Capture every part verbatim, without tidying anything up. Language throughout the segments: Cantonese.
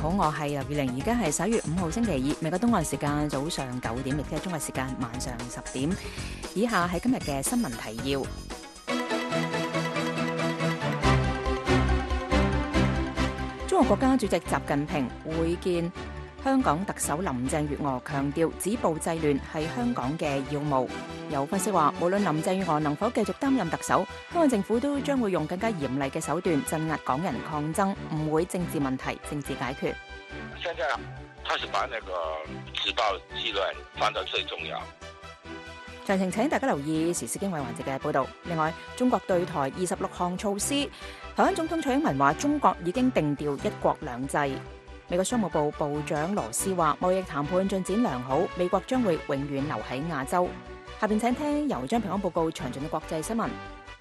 我係劉月玲，而家係十一月五號星期二，美國東岸時間早上九點，亦即係中國時間晚上十點。以下係今日嘅新聞提要。中國國家主席習近平會見香港特首林鄭月娥，強調止暴制亂係香港嘅要務。有分析話，無論林鄭月娥能否繼續擔任特首，香港政府都將會用更加嚴厲嘅手段鎮壓港人抗爭，唔會政治問題政治解決。 現在他是把那個止暴制亂放到最重要。 詳情請大家留意時事經緯環節嘅報導。另外，中國對台二十六項措施，台灣總統蔡英文話中國已經定調一國兩制。美國商務部部長羅斯話貿易談判進展良好，美國將會永遠留喺亞洲。下邊請聽由張平安報告詳盡嘅國際新聞。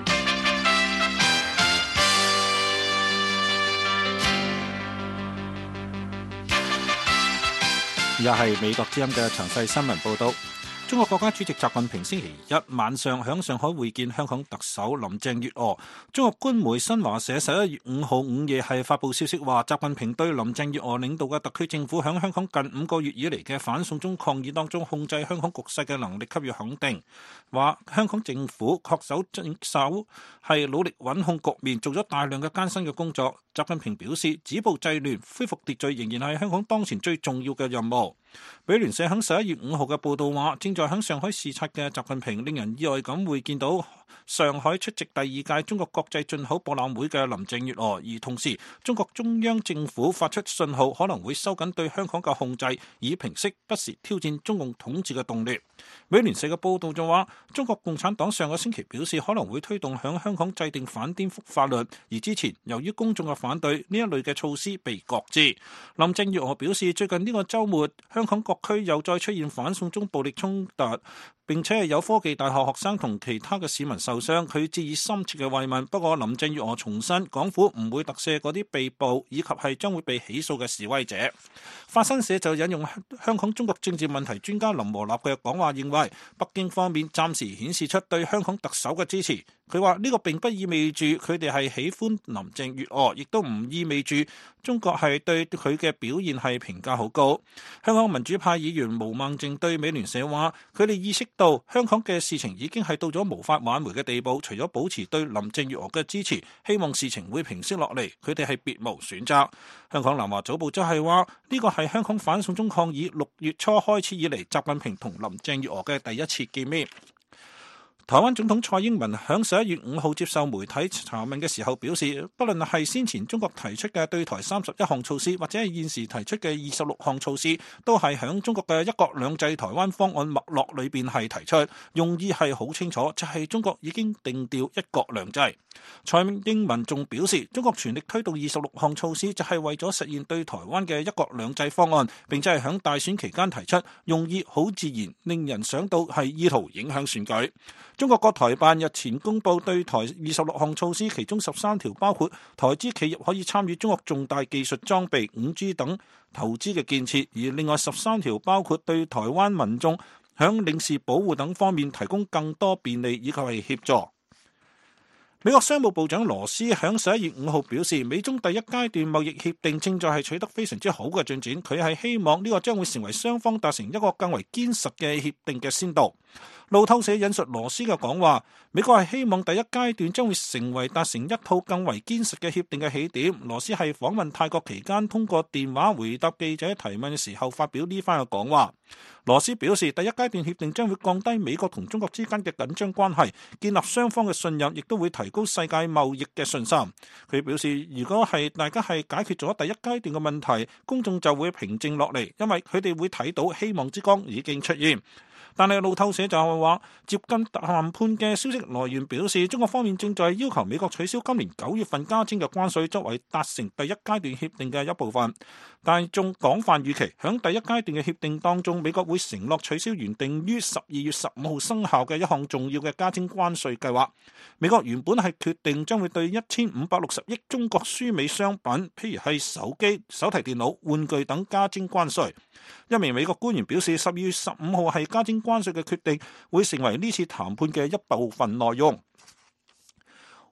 而家係美國之音嘅詳細新聞報道。中國國家主席習近平星期一晚上喺上海會見香港特首林鄭月娥。中國官媒新華社十一月五號午夜係發布消息話，習近平對林鄭月娥領導嘅特區政府喺香港近五個月以嚟嘅反送中抗議當中控制香港局勢嘅能力給予肯定，話香港政府恪守職守係努力穩控局面，做咗大量嘅艱辛嘅工作。習近平表示，止暴制亂、恢復秩序仍然係香港當前最重要嘅任務。美聯社喺十一月五號嘅報道話，正在喺上海視察嘅習近平令人意外咁會見到上海出席第二屆中國國際進口博覽會嘅林鄭月娥，而同時中國中央政府發出信號，可能會收緊對香港嘅控制，以平息不時挑戰中共統治嘅動亂。美聯社嘅報道就話，中國共產黨上個星期表示可能會推動響香港制定反顛覆法律，而之前由於公眾嘅反對，呢一類嘅措施被擱置。林鄭月娥表示，最近呢個週末香港各區又再出現反送中暴力衝突，並且係有科技大學學生同其他嘅市民受傷，佢致以深切嘅慰問。不過林鄭月娥重申，港府唔會特赦嗰啲被捕以及係將會被起訴嘅示威者。法新社就引用香港中國政治問題專家林和立嘅講話，認為北京方面暫時顯示出對香港特首嘅支持。佢話呢個並不意味住佢哋係喜歡林鄭月娥，亦都唔意味住中國係對佢嘅表現係評價好高。香港民主派議員毛孟靜對美聯社話，佢哋意識到香港嘅事情已經係到咗無法挽回嘅地步，除咗保持對林鄭月娥嘅支持，希望事情會平息落嚟，佢哋係別無選擇。香港南華早報則係話，呢個係香港反送中抗議六月初開始以嚟，習近平同林鄭月娥嘅第一次見面。台灣總統蔡英文喺十一月五號接受媒體查問嘅時候表示，不論係先前中國提出嘅對台三十一項措施，或者係現時提出嘅二十六項措施，都係喺中國嘅一國兩制台灣方案脈絡裏邊係提出，用意係好清楚，就係中國已經定調一國兩制。蔡英文仲表示，中國全力推動二十六項措施，就係為咗實現對台灣嘅一國兩制方案，並且係喺大選期間提出，用意好自然，令人想到係意圖影響選舉。中國國台辦日前公布對台二十六項措施，其中十三條包括台資企業可以參與中國重大技術裝備、五 G 等投資嘅建設，而另外十三條包括對台灣民眾響領事保護等方面提供更多便利以及係協助。美國商務部長羅斯喺十一月五號表示，美中第一階段貿易協定正在係取得非常之好嘅進展，佢係希望呢個將會成為雙方達成一個更為堅實嘅協定嘅先導。路透社引述羅斯嘅講話，美國係希望第一階段將會成為達成一套更為堅實嘅協定嘅起點。羅斯係訪問泰國期間通過電話回答記者提問嘅時候發表呢番嘅講話。羅斯表示，第一階段協定將會降低美國同中國之間嘅緊張關係，建立雙方嘅信任，亦都會提高世界貿易嘅信心。佢表示，如果係大家係解決咗第一階段嘅問題，公眾就會平靜落嚟，因為佢哋會睇到希望之光已經出現。但係路透社就係話，接近談判嘅消息來源表示，中國方面正在要求美國取消今年九月份加徵嘅關稅，作為達成第一階段協定嘅一部分。但係仲廣泛預期，響第一階段嘅協定當中，美國會承諾取消原定於十二月十五號生效嘅一項重要嘅加徵關稅計劃。美國原本係決定將會對一千五百六十億中國輸美商品，譬如係手機、手提電腦、玩具等加徵關稅。一名美國官員表示，十二月十五號係加徵關稅嘅決定會成為呢次談判嘅一部分內容。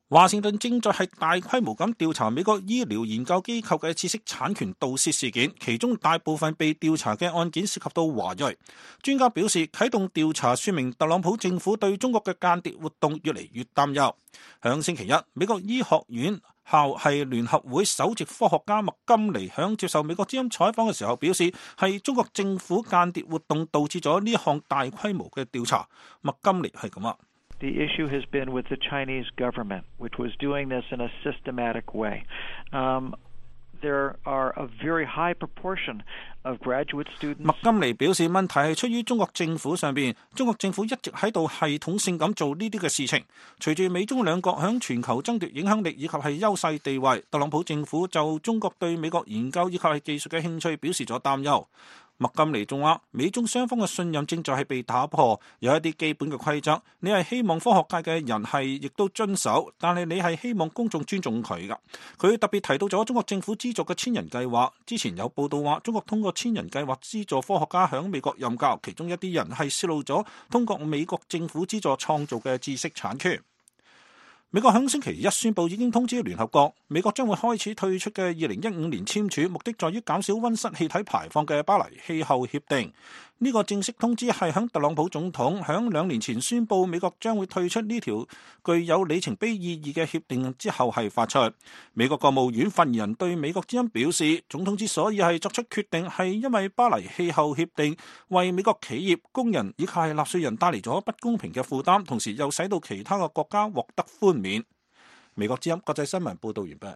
華盛頓正在係大規模咁調查美國醫療研究機構嘅知識產權盜竊事件，其中大部分被調查嘅案件涉及到華裔。專家表示，啟動調查說明特朗普政府對中國嘅間諜活動越嚟越擔憂。響星期一，美國醫學院校系聯合會首席科學家麥金尼響接受美國之音採訪嘅時候表示，係中國政府間諜活動導致咗呢一項大規模嘅調查。麥金尼係咁話。 The issue has been with the Chinese government, which was doing this in a systematic way. Um, there are a very high proportion of graduate students. 麥金尼表示，問題係出於中國政府上邊，中國政府一直喺度系統性咁做呢啲嘅事情。隨住美中兩國響全球爭奪影響力以及係優勢地位，特朗普政府就中國對美國研究以及係技術嘅興趣表示咗擔憂。麥金尼仲話，美中雙方嘅信任正在係被打破，有一啲基本嘅規則，你係希望科學界嘅人係亦都遵守，但係你係希望公眾尊重佢噶。佢特別提到咗中國政府資助嘅千人計劃，之前有報道話中國通過千人計劃資助科學家響美國任教，其中一啲人係泄露咗通過美國政府資助創造嘅知識產權。美國響星期一宣布已經通知聯合國，美國將會開始退出嘅二零一五年簽署，目的在於減少溫室氣體排放嘅巴黎氣候協定。呢個正式通知係響特朗普總統響兩年前宣布美國將會退出呢條具有里程碑意義嘅協定之後係發出。美國國務院發言人對美國之音表示，總統之所以係作出決定，係因為巴黎氣候協定為美國企業、工人以及係納稅人帶嚟咗不公平嘅負擔，同時又使到其他嘅國家獲得寬免。美國之音國際新聞報道完畢。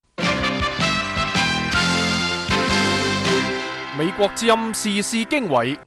美國之音時事經緯。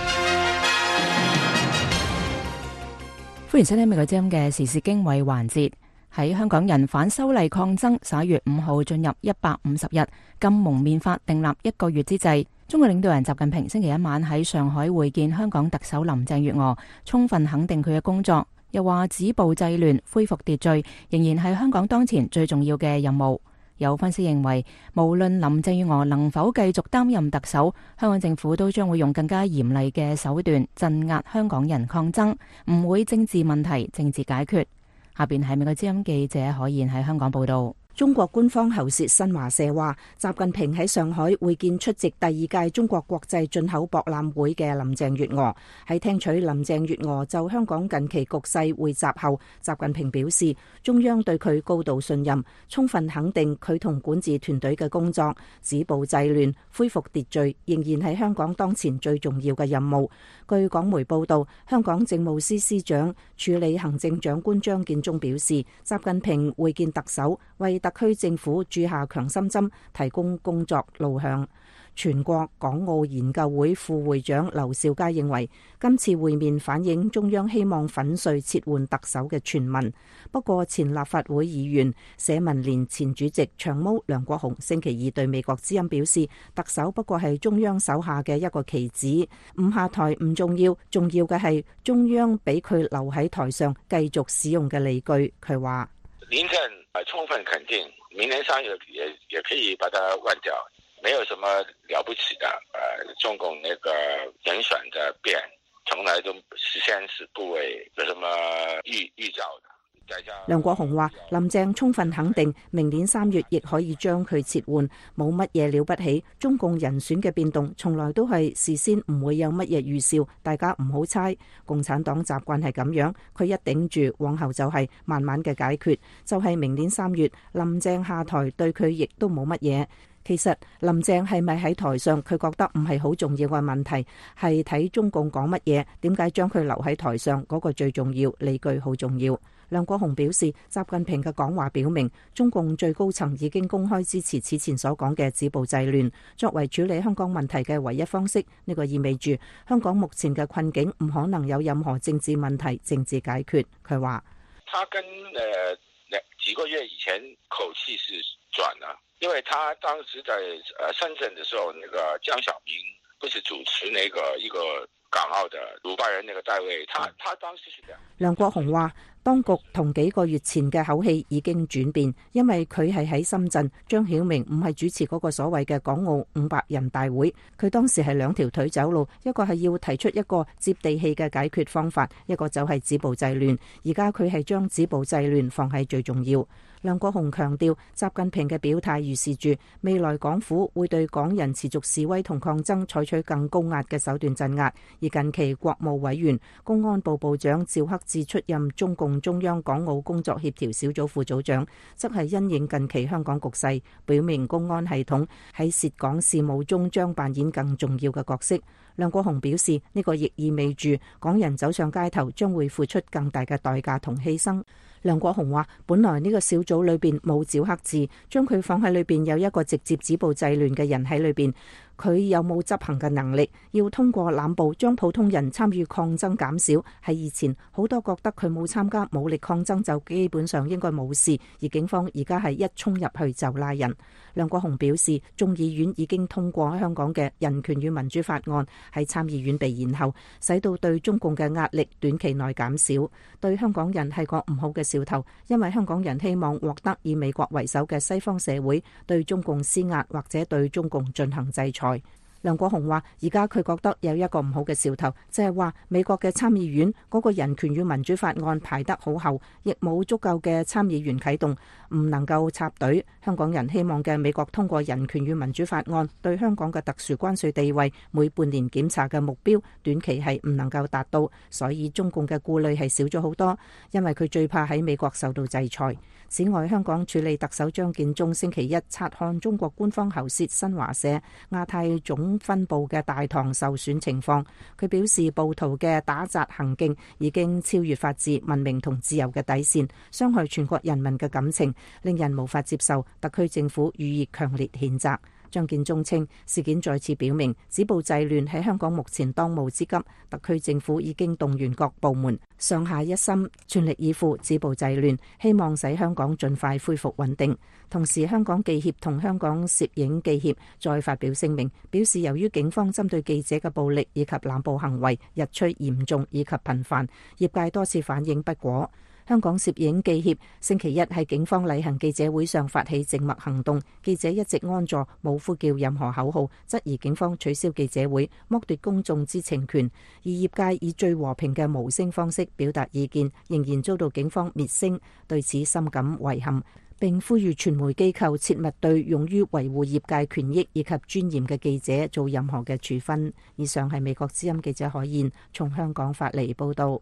歡迎收聽美國之音嘅時事經緯環節。喺香港人反修例抗爭十一月五號進入一百五十日，禁蒙面法訂立一個月之際，中國領導人習近平星期一晚喺上海會見香港特首林鄭月娥，充分肯定佢嘅工作，又話止暴制亂、恢復秩序仍然係香港當前最重要嘅任務。有分析認為，無論林鄭月娥能否繼續擔任特首，香港政府都將會用更加嚴厲嘅手段鎮壓香港人抗爭，唔會政治問題政治解決。下邊係美國之音記者可燕喺香港報道。 中國官方喉舌新華社話，習近平喺上海會見出席第二屆中國國際進口博覽會嘅林鄭月娥。喺聽取林鄭月娥就香港近期局勢匯集後，習近平表示，中央對佢高度信任，充分肯定佢同管治團隊嘅工作，止暴制亂、恢復秩序仍然係香港當前最重要嘅任務。據港媒報道，香港政務司司長署理行政長官張建宗表示，習近平會見特首，為特區政府注下強心針，提供工作路向。全國港澳研究會副會長劉兆佳認為，今次會面反映中央希望粉碎撤換特首嘅傳聞。不過，前立法會議員社民連前主席長毛梁國雄星期二對美國之音表示，特首不過係中央手下嘅一個棋子，唔下台唔重要，重要嘅係中央俾佢留喺台上繼續使用嘅理據。佢話： 林鄭充分肯定，明年三月也也可以把它換掉。沒有什麼了不起的，呃，中共那個人選的變，從來都事先是不為有什麼預預兆的。 梁國雄話：林鄭充分肯定，明年三月亦可以將佢撤換，冇乜嘢了不起。中共人選嘅變動，從來都係事先唔會有乜嘢預兆，大家唔好猜。共產黨習慣係咁樣，佢一頂住，往後就係慢慢嘅解決，就係、是、明年三月林鄭下台，對佢亦都冇乜嘢。其實林鄭係咪喺台上，佢覺得唔係好重要嘅問題，係睇中共講乜嘢，點解將佢留喺台上嗰、那個最重要，理據好重要。梁國雄表示，習近平嘅講話表明，中共最高層已經公開支持此前所講嘅止暴制亂，作為處理香港問題嘅唯一方式。呢、這個意味住香港目前嘅困境唔可能有任何政治問題政治解決。佢話： 他跟呃幾個月以前口氣是轉了。因為他當時在呃深圳的時候，那個江小平不是主持那個一個港澳的主辦人那個戴維，他他當時是這樣。 梁國雄話，當局同幾個月前嘅口氣已經轉變，因為佢係喺深圳，張曉明唔係主持嗰個所謂嘅港澳五百人大會，佢當時係兩條腿走路，一個係要提出一個接地氣嘅解決方法，一個就係止暴制亂。而家佢係將止暴制亂放喺最重要。梁國雄強調，習近平嘅表態預示住未來港府會對港人持續示威同抗爭採取更高壓嘅手段鎮壓。而近期國務委員、公安部部長趙克志出任中共中央港澳工作協調小組副組長，則係因應近期香港局勢，表明公安系統喺涉港事務中將扮演更重要嘅角色。梁國雄表示，呢個亦意味住港人走上街頭將會付出更大嘅代價同犧牲。梁國雄話，本來呢個小組裏邊冇趙克志，將佢放喺裏邊有一個直接止暴制亂嘅人喺裏邊，佢有冇執行嘅能力？要通過濫捕將普通人參與抗爭減少。喺以前好多覺得佢冇參加武力抗爭就基本上應該冇事，而警方而家係一衝入去就拉人。梁國雄表示，眾議院已經通過香港嘅人權與民主法案，喺參議院被延後，使到對中共嘅壓力短期內減少。對香港人係個唔好嘅兆頭，因為香港人希望獲得以美國為首嘅西方社會對中共施壓或者對中共進行制裁。梁國雄話，而家佢覺得有一個唔好嘅兆頭，即係話美國嘅參議院嗰個人權與民主法案排得好後，亦冇足夠嘅參議員啟動，唔能夠插隊。香港人希望嘅美國通過人權與民主法案對香港嘅特殊關稅地位每半年檢查嘅目標，短期係唔能夠達到，所以中共嘅顧慮係少咗好多，因為佢最怕喺美國受到制裁。此外，香港處理特首張建宗星期一察看中國官方喉舌新華社亞太總分部嘅大堂受損情況，佢表示暴徒嘅打砸行徑已經超越法治、文明同自由嘅底線，傷害全國人民嘅感情，令人無法接受，特區政府予以強烈譴責。張建宗稱，事件再次表明止暴制亂係香港目前當務之急，特區政府已經動員各部門上下一心，全力以赴止暴制亂，希望使香港盡快恢復穩定。同時，香港記協同香港攝影記協再發表聲明，表示由於警方針對記者嘅暴力以及濫捕行為日趨嚴重以及頻繁，業界多次反映不果。香港攝影記協星期一喺警方例行記者會上發起靜默行動，記者一直安坐，冇呼叫任何口號，質疑警方取消記者會，剝奪公眾知情權。而業界以最和平嘅無聲方式表達意見，仍然遭到警方滅聲，對此深感遺憾，並呼籲傳媒機構切勿對勇於維護業界權益以及尊嚴嘅記者做任何嘅處分。以上係美國之音記者海燕從香港發嚟報道。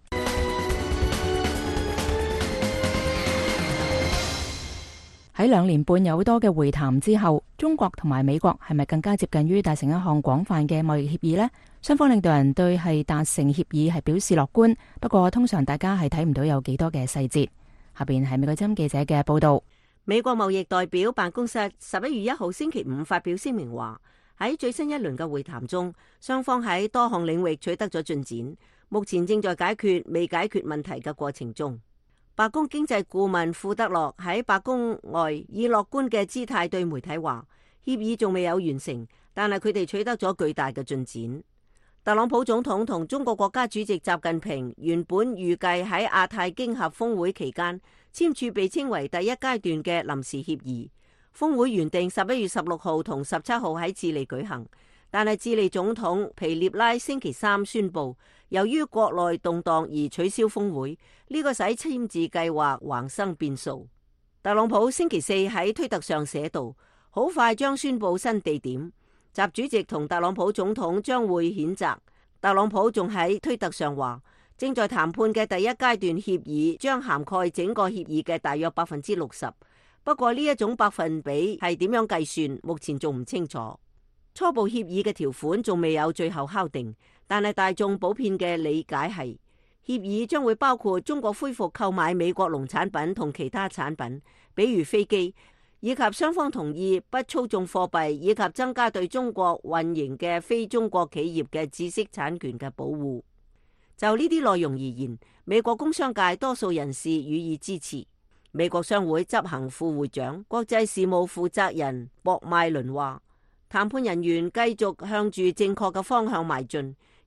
喺兩年半有多嘅會談之後，中國同埋美國係咪更加接近於達成一項廣泛嘅貿易協議呢？雙方領導人對係達成協議係表示樂觀，不過通常大家係睇唔到有幾多嘅細節。下邊係美國之音記者嘅報道。 美國貿易代表辦公室十一月一號星期五發表聲明話，喺最新一輪嘅會談中，雙方喺多項領域取得咗進展，目前正在解決未解決問題嘅過程中。白宮經濟顧問庫德洛喺白宮外以樂觀嘅姿態對媒體話，協議仲未有完成，但係佢哋取得咗巨大嘅進展。特朗普總統同中國國家主席習近平原本預計喺亞太經合峰會期間簽署被稱為第一階段嘅臨時協議。峰會原定十一月十六號同十七號喺智利舉行，但係智利總統皮涅拉星期三宣布，由於國內動盪而取消峰會，呢個使簽字計劃橫生變數。特朗普星期四喺推特上寫道，好快將宣布新地點。習主席同特朗普總統將會譴責。特朗普仲喺推特上話，正在談判嘅第一階段協議將涵蓋整個協議嘅大約百分之六十。不過呢一種百分比係點樣計算，目前仲唔清楚。初步協議嘅條款仲未有最後敲定，但係大眾普遍嘅理解係，協議將會包括中國恢復購買美國農產品同其他產品，比如飛機，以及雙方同意不操縱貨幣，以及增加對中國運營嘅非中國企業嘅知識產權嘅保護。就呢啲內容而言，美國工商界多數人士予以支持。美國商會執行副會長、國際事務負責人博麥倫話，談判人員繼續向住正確嘅方向邁進，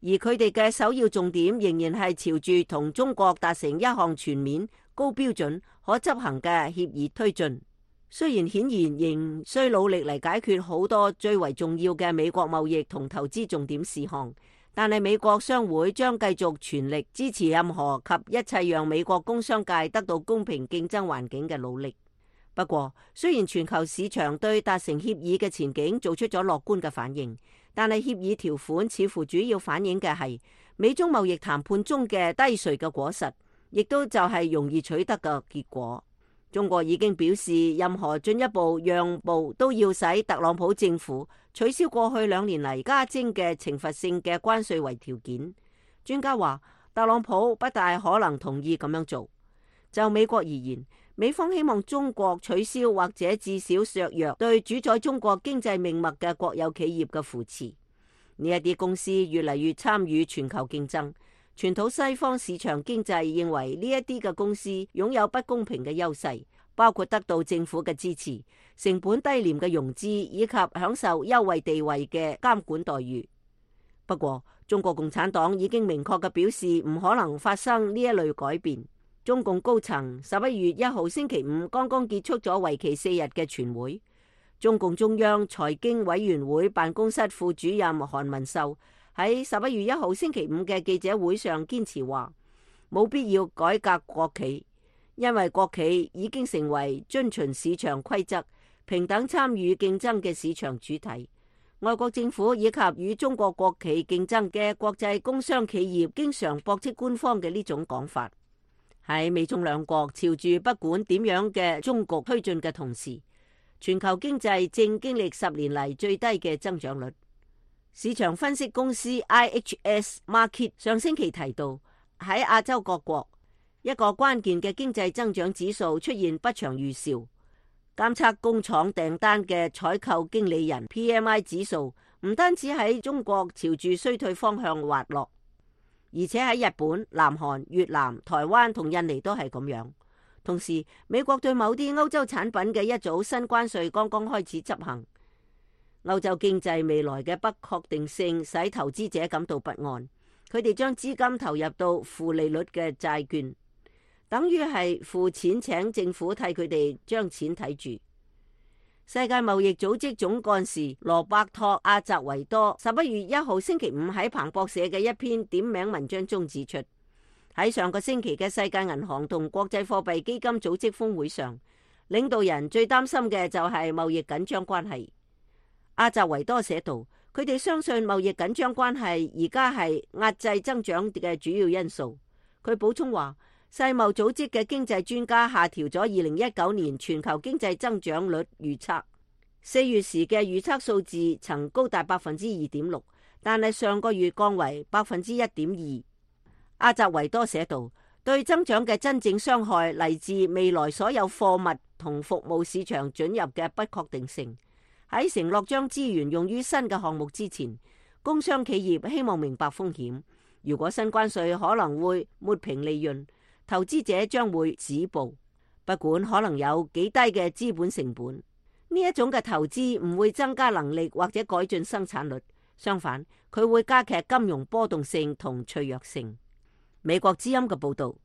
而佢哋嘅首要重點仍然係朝住同中國達成一項全面、高標準、可執行嘅協議推進。雖然顯然仍需努力嚟解決好多最為重要嘅美國貿易同投資重點事項，但係美國商會將繼續全力支持任何及一切讓美國工商界得到公平競爭環境嘅努力。不過，雖然全球市場對達成協議嘅前景做出咗樂觀嘅反應，但係協議條款似乎主要反映嘅係美中貿易談判中嘅低垂嘅果實，亦都就係容易取得嘅結果。中國已經表示，任何進一步讓步都要使特朗普政府取消過去兩年嚟加徵嘅懲罰性嘅關稅為條件。專家話，特朗普不大可能同意咁樣做。就美國而言，美方希望中國取消或者至少削弱對主宰中國經濟命脈嘅國有企業嘅扶持。呢一啲公司越嚟越參與全球競爭。傳統西方市場經濟認為呢一啲嘅公司擁有不公平嘅優勢，包括得到政府嘅支持、成本低廉嘅融資以及享受優惠地位嘅監管待遇。不過，中國共產黨已經明確嘅表示唔可能發生呢一類改變。中共高層十一月一號星期五剛剛結束咗為期四日嘅全會。中共中央財經委員會辦公室副主任韓文秀喺十一月一號星期五嘅記者會上堅持話，冇必要改革國企，因為國企已經成為遵循市場規則、平等參與競爭嘅市場主體。外國政府以及與中國國企競爭嘅國際工商企業經常駁斥官方嘅呢種講法。喺美中兩國朝住不管點樣嘅終局推進嘅同時，全球經濟正經歷十年嚟最低嘅增長率。市場分析公司 I H S Markit 上星期提到，喺亞洲各國，一個關鍵嘅經濟增長指數出現不祥預兆。監測工廠訂單嘅採購經理人 P M I 指數唔單止喺中國朝住衰退方向滑落，而且喺日本、南韓、越南、台灣同印尼都係咁樣。同時，美國對某啲歐洲產品嘅一組新關稅剛剛開始執行。歐洲經濟未來嘅不確定性使投資者感到不安，佢哋將資金投入到負利率嘅債券，等於係付錢請政府替佢哋將錢睇住。世界貿易組織總幹事羅伯托阿澤維多十一月一號星期五喺彭博社嘅一篇點名文章中指出，喺上個星期嘅世界銀行同國際貨幣基金組織峰會上，領導人最擔心嘅就係貿易緊張關係。阿澤維多寫道，佢哋相信貿易緊張關係而家係壓制增長嘅主要因素。佢補充話，世貿組織嘅經濟專家下調咗二零一九年全球經濟增長率預測，四月時嘅預測數字曾高達百分之二點六，但係上個月降為百分之一點二。阿澤維多寫道，對增長嘅真正傷害嚟自未來所有貨物同服務市場准入嘅不確定性。喺承諾將資源用於新嘅項目之前，工商企業希望明白風險。如果新關稅可能會抹平利潤，投資者將會止步。不管可能有幾低嘅資本成本，呢一種嘅投資唔會增加能力或者改進生產率，相反，佢會加劇金融波動性同脆弱性。美國之音嘅報道。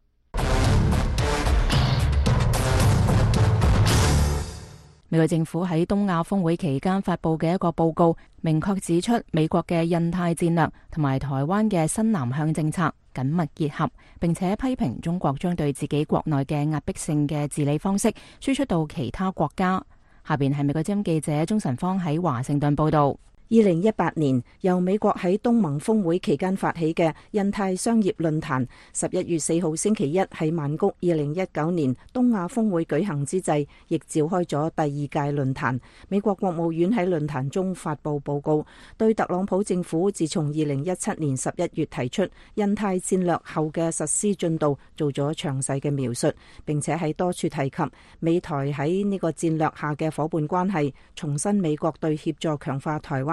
美國政府喺東亞峰會期間發佈嘅一個報告，明確指出美國嘅印太戰略同埋台灣嘅新南向政策緊密結合，並且批評中國將對自己國內嘅壓迫性嘅治理方式輸出到其他國家。下邊係美國之音記者鍾晨芳喺華盛頓報道。 二零一八年由美國喺東盟峰會期間發起嘅印太商業論壇，十一月四號星期一喺曼谷二零一九年東亞峰會舉行之際，亦召開咗第二屆論壇。美國國務院喺論壇中發佈報告，對特朗普政府自從二零一七年十一月提出印太戰略後嘅實施進度做咗詳細嘅描述，並且喺多處提及美台喺呢個戰略下嘅夥伴關係，重申美國對協助強化台灣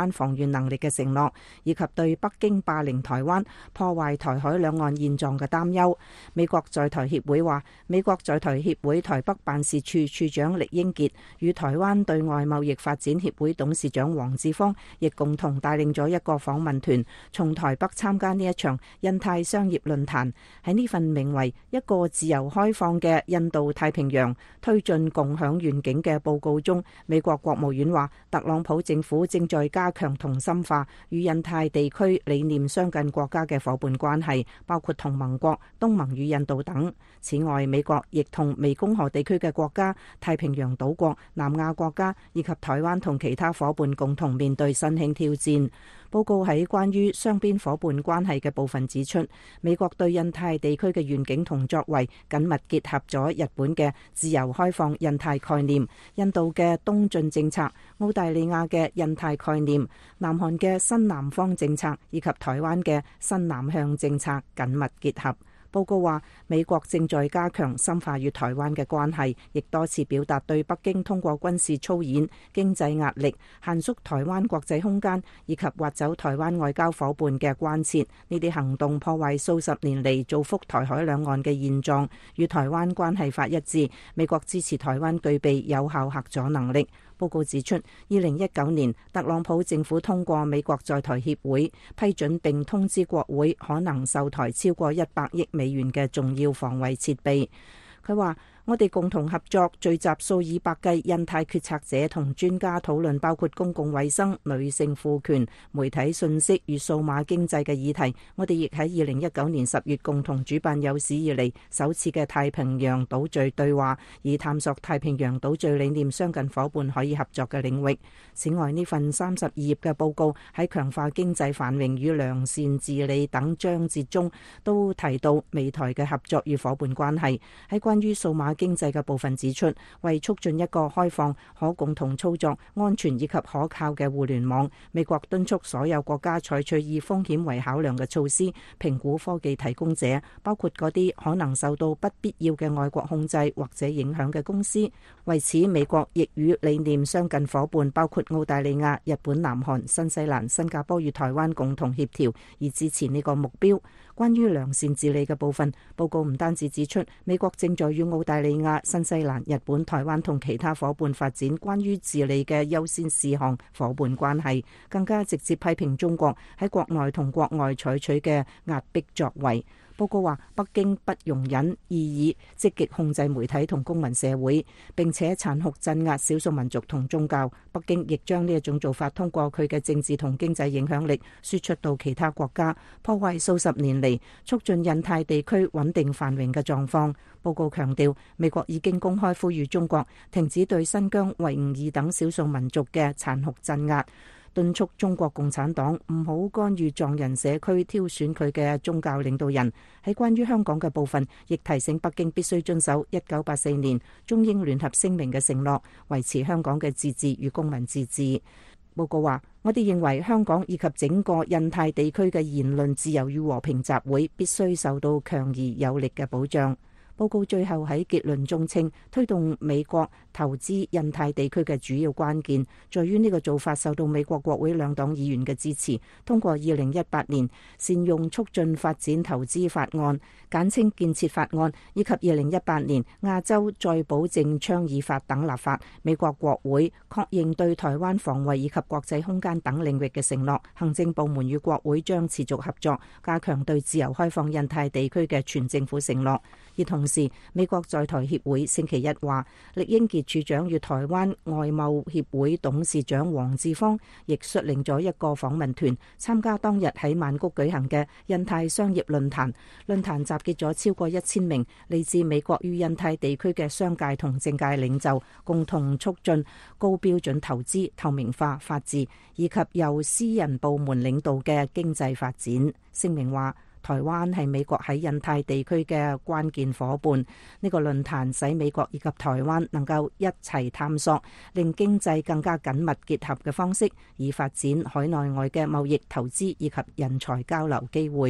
灣防禦能力嘅承諾，以及對北京霸凌台灣、破壞台海兩岸現狀嘅擔憂。美國在台協會話，美國在台協會台北辦事處處長酈英傑與台灣對外貿易發展協會董事長黃志芳亦共同帶領咗一個訪問團從台北參加呢一場印太商業論壇。喺呢份名為一個自由開放嘅印度太平洋推進共享願景嘅報告中，美國國務院話，特朗普政府正在加強同深化與印太地區理念相近國家嘅夥伴關係，包括同盟國、東盟與印度等。此外，美國亦同湄公河地區嘅國家、太平洋島國、南亞國家以及台灣同其他夥伴共同面對新興挑戰。報告喺關於雙邊夥伴關係嘅部分指出，美國對印太地區嘅願景同作為緊密結合咗日本嘅自由開放印太概念、印度嘅東進政策、澳大利亞嘅印太概念、南韓嘅新南方政策以及台灣嘅新南向政策緊密結合。報告話，美國正在加強深化與台灣嘅關係，亦多次表達對北京通過軍事操演、經濟壓力、限縮台灣國際空間以及挖走台灣外交夥伴嘅關切。呢啲行動破壞數十年嚟造福台海兩岸嘅現狀，與台灣關係法一致。美國支持台灣具備有效嚇阻能力。報告指出，二零一九年特朗普政府通過美國在台協會，批准並通知國會可能售台超過一百億美元嘅重要防衛設備。佢話，我哋共同合作，聚集數以百計印太決策者同專家討論包括公共衛生、女性賦權、媒體信息與數碼經濟嘅議題。我哋亦喺二零一九年十月共同主辦有史以嚟首次嘅太平洋島嶼對話，以探索太平洋島嶼理念相近夥伴可以合作嘅領域。此外，呢份三十二頁嘅報告喺強化經濟繁榮與良善治理等章節中都提到美台嘅合作與夥伴關係。喺關於數碼經濟嘅部分指出，為促進一個開放、可共同操作、安全以及可靠嘅互聯網，美國敦促所有國家採取以風險為考量嘅措施，評估科技提供者，包括嗰啲可能受到不必要嘅外國控制或者影響嘅公司。為此，美國亦與理念相近夥伴，包括澳大利亞、日本、南韓、新西蘭、新加坡與台灣共同協調，以支持呢個目標。關於良善治理嘅部分，報告唔單止指出美國正在與澳大利亞、新西蘭、日本、台灣同其他夥伴發展關於治理嘅優先事項夥伴關係，更加直接批評中國喺國內同國外採取嘅壓迫作為。報告話，北京不容忍異議，積極控制媒體同公民社會，並且殘酷鎮壓少數民族同宗教。北京亦將呢一種做法通過佢嘅政治同經濟影響力輸出到其他國家，破壞數十年嚟促進印太地區穩定繁榮嘅狀況。報告強調，美國已經公開呼籲中國停止對新疆、維吾爾等少數民族嘅殘酷鎮壓，敦促中國共產黨唔好干預藏人社區挑選佢嘅宗教領導人。喺關於香港嘅部分，亦提醒北京必須遵守一九八四年中英聯合聲明嘅承諾，維持香港嘅自治與公民自治。報告話，我哋認為香港以及整個印太地區嘅言論自由與和平集會必須受到強而有力嘅保障。報告最後喺結論中稱，推動美國投資印太地區嘅主要關鍵，在於呢個做法受到美國國會兩黨議員嘅支持，通過二零一八年善用促進發展投資法案，簡稱建設法案，以及二零一八年亞洲再保證倡議法等立法。美國國會確認對台灣防衛以及國際空間等領域嘅承諾，行政部門與國會將持續合作，加強對自由開放印太地區嘅全政府承諾。而同時，美國在台協會星期一話，酈英傑處長與台灣外貿協會董事長黃志芳亦率領咗一個訪問團參加當日喺曼谷舉行嘅印太商業論壇。論壇集結咗超過一千名嚟自美國與印太地區嘅商界同政界領袖，共同促進高標準投資、透明化、法治以及由私人部門領導嘅經濟發展。聲明話，台灣係美國喺印太地區嘅關鍵夥伴。呢個論壇使美國以及台灣能夠一齊探索令經濟更加緊密結合嘅方式，以發展海內外嘅貿易、投資以及人才交流機會。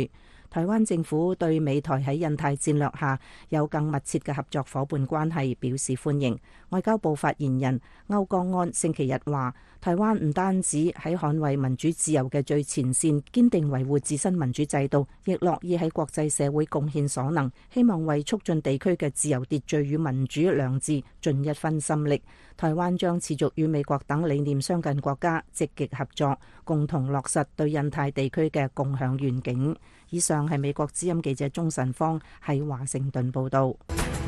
台灣政府對美台喺印太戰略下有更密切嘅合作夥伴關係表示歡迎。外交部發言人歐江安星期日話，台灣唔單止喺捍衛民主自由嘅最前線，堅定維護自身民主制度，亦樂意喺國際社會貢獻所能，希望為促進地區嘅自由秩序與民主良治盡一分心力。台灣將持續與美國等理念相近國家積極合作，共同落實對印太地區嘅共享願景。以上係美國之音記者鍾晨芳喺華盛頓報道。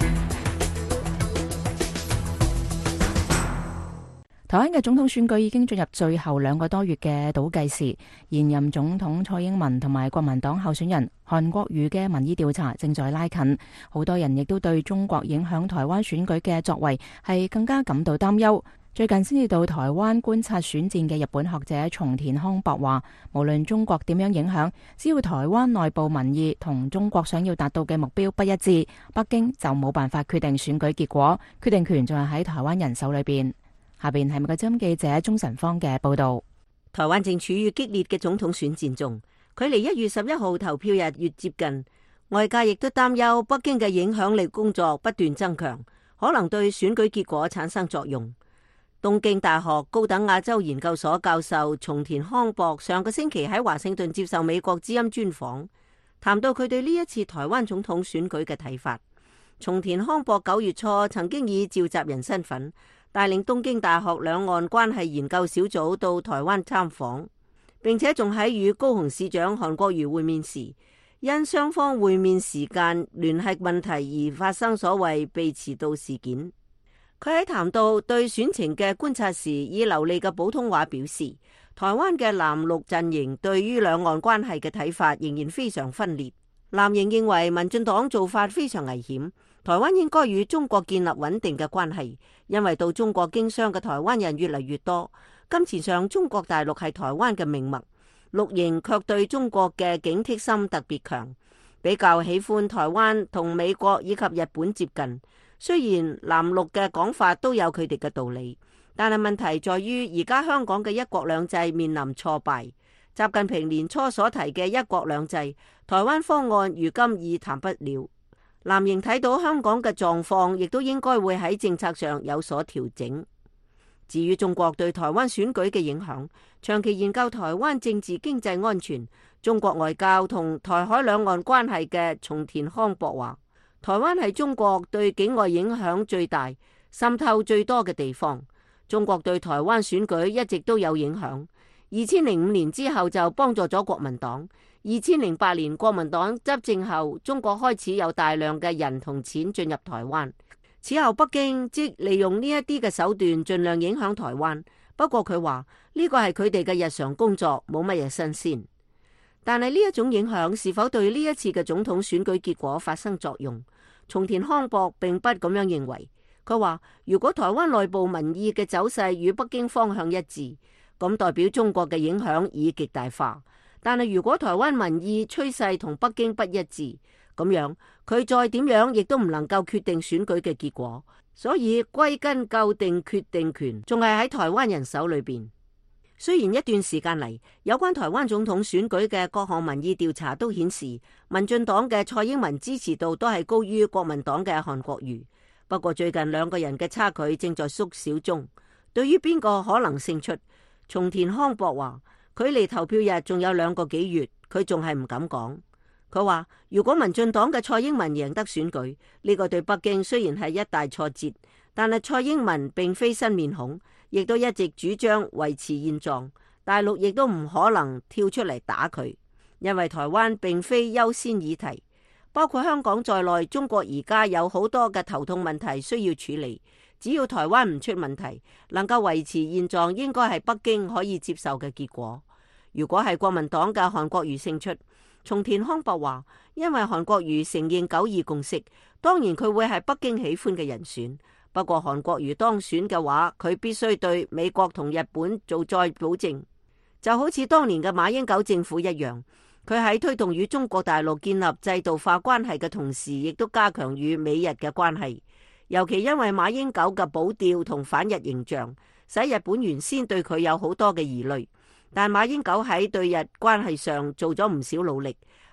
台灣嘅總統選舉已經進入最後兩個多月嘅倒計時，現任總統蔡英文同埋國民黨候選人韓國瑜嘅民意調查正在拉近，好多人亦都對中國影響台灣選舉嘅作為係更加感到擔憂。最近先至到台灣觀察選戰嘅日本學者松田康博話，無論中國點樣影響，只要台灣內部民意同中國想要達到嘅目標不一致，北京就冇辦法決定選舉結果，決定權仲係喺台灣人手裏邊。下邊係美國之音記者鍾晨芳嘅報道。 台灣正處於激烈嘅總統選戰中，距離一月十一號投票日越接近，外界亦都擔憂北京嘅影響力工作不斷增強，可能對選舉結果產生作用。東京大學高等亞洲研究所教授松田康博上個星期喺華盛頓接受美國之音專訪，談到佢對呢一次台灣總統選舉嘅睇法。松田康博九月初曾經以召集人身份帶領東京大學兩岸關係研究小組到台灣參訪，並且仲喺與高雄市長韓國瑜會面時，因雙方會面時間聯繫問題而發生所謂被遲到事件。佢喺談到對選情嘅觀察時，以流利嘅普通話表示，台灣嘅藍綠陣營對於兩岸關係嘅睇法仍然非常分裂。藍營認為民進黨做法非常危險，台灣應該與中國建立穩定嘅關係，因為到中國經商嘅台灣人越嚟越多，金錢上中國大陸係台灣嘅命脈。綠營卻對中國嘅警惕心特別強，比較喜歡台灣同美國以及日本接近。雖然藍綠嘅講法都有佢哋嘅道理，但係問題在於而家香港嘅一國兩制面臨挫敗。習近平年初所提嘅一國兩制台灣方案如今已談不了。藍營睇到香港嘅狀況，亦都應該會喺政策上有所調整。至於中國對台灣選舉嘅影響，長期研究台灣政治經濟安全、中國外交同台海兩岸關係嘅松田康博話，台灣係中國對境外影響最大、滲透最多嘅地方。中國對台灣選舉一直都有影響。二千零五年之後就幫助咗國民黨。二千零八年國民黨執政後，中國開始有大量嘅人同錢進入台灣。此後北京即利用呢一啲嘅手段，盡量影響台灣。不過佢話呢個係佢哋嘅日常工作，冇乜嘢新鮮。但係呢一種影響是否對呢一次嘅總統選舉結果發生作用？松田康博並不咁樣認為。佢話如果台灣內部民意嘅走勢與北京方向一致，咁代表中國嘅影響已極大化。但係如果台灣民意趨勢同北京不一致，咁樣佢再點樣亦都唔能夠決定選舉嘅結果。所以歸根究底，決定權仲係喺台灣人手裏邊。雖然一段時間嚟，有關台灣總統選舉嘅各項民意調查都顯示，民進黨嘅蔡英文支持度都係高於國民黨嘅韓國瑜。不過最近兩個人嘅差距正在縮小中。對於邊個可能勝出，松田康博話，距離投票日仲有兩個幾月，佢仲係唔敢講。佢話如果民進黨嘅蔡英文贏得選舉，呢個對北京雖然係一大挫折，但係蔡英文並非新面孔，亦都一直主張維持現狀，大陸亦都唔可能跳出嚟打佢，因為台灣並非優先議題，包括香港在內，中國而家有好多嘅頭痛問題需要處理。只要台灣唔出問題，能夠維持現狀，應該係北京可以接受嘅結果。如果係國民黨嘅韓國瑜勝出，松田康博話，因為韓國瑜承認九二共識，當然佢會係北京喜歡嘅人選。不過韓國瑜當選嘅話，佢必須對美國同日本做再保證，就好似當年嘅馬英九政府一樣。佢喺推動與中國大陸建立制度化關係嘅同時，亦都加強與美日嘅關係。尤其因為馬英九嘅保釣同反日形象，使日本原先對佢有好多嘅疑慮。但馬英九喺對日關係上做咗唔少努力，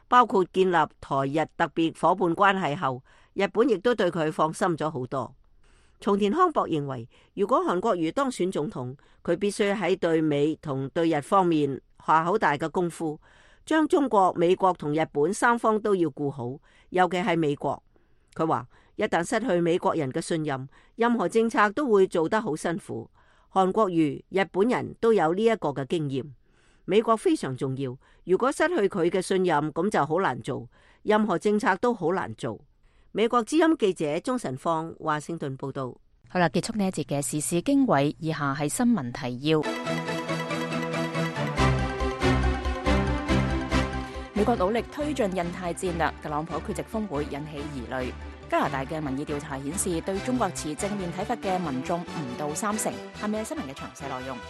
包括建立台日特別夥伴關係後，日本亦都對佢放心咗好多。松田康博認為，如果韓國瑜當選總統，佢必須喺對美同對日方面下好大嘅功夫，將中國、美國同日本三方都要顧好，尤其係美國。佢話一旦失去美國人嘅信任，任何政策都會做得好辛苦。韓國瑜、日本人都有呢一個嘅經驗。美國非常重要，如果失去佢嘅信任，咁就好難做，任何政策都好難做。美國之音記者鍾晨芳華盛頓報道。 好啦，結束呢一節嘅時事經緯，以下係新聞提要。美國努力推進印太戰略，特朗普缺席峰會引起疑慮。加拿大嘅民意調查顯示，對中國持正面睇法嘅民眾唔到三成。係咪新聞嘅詳細內容？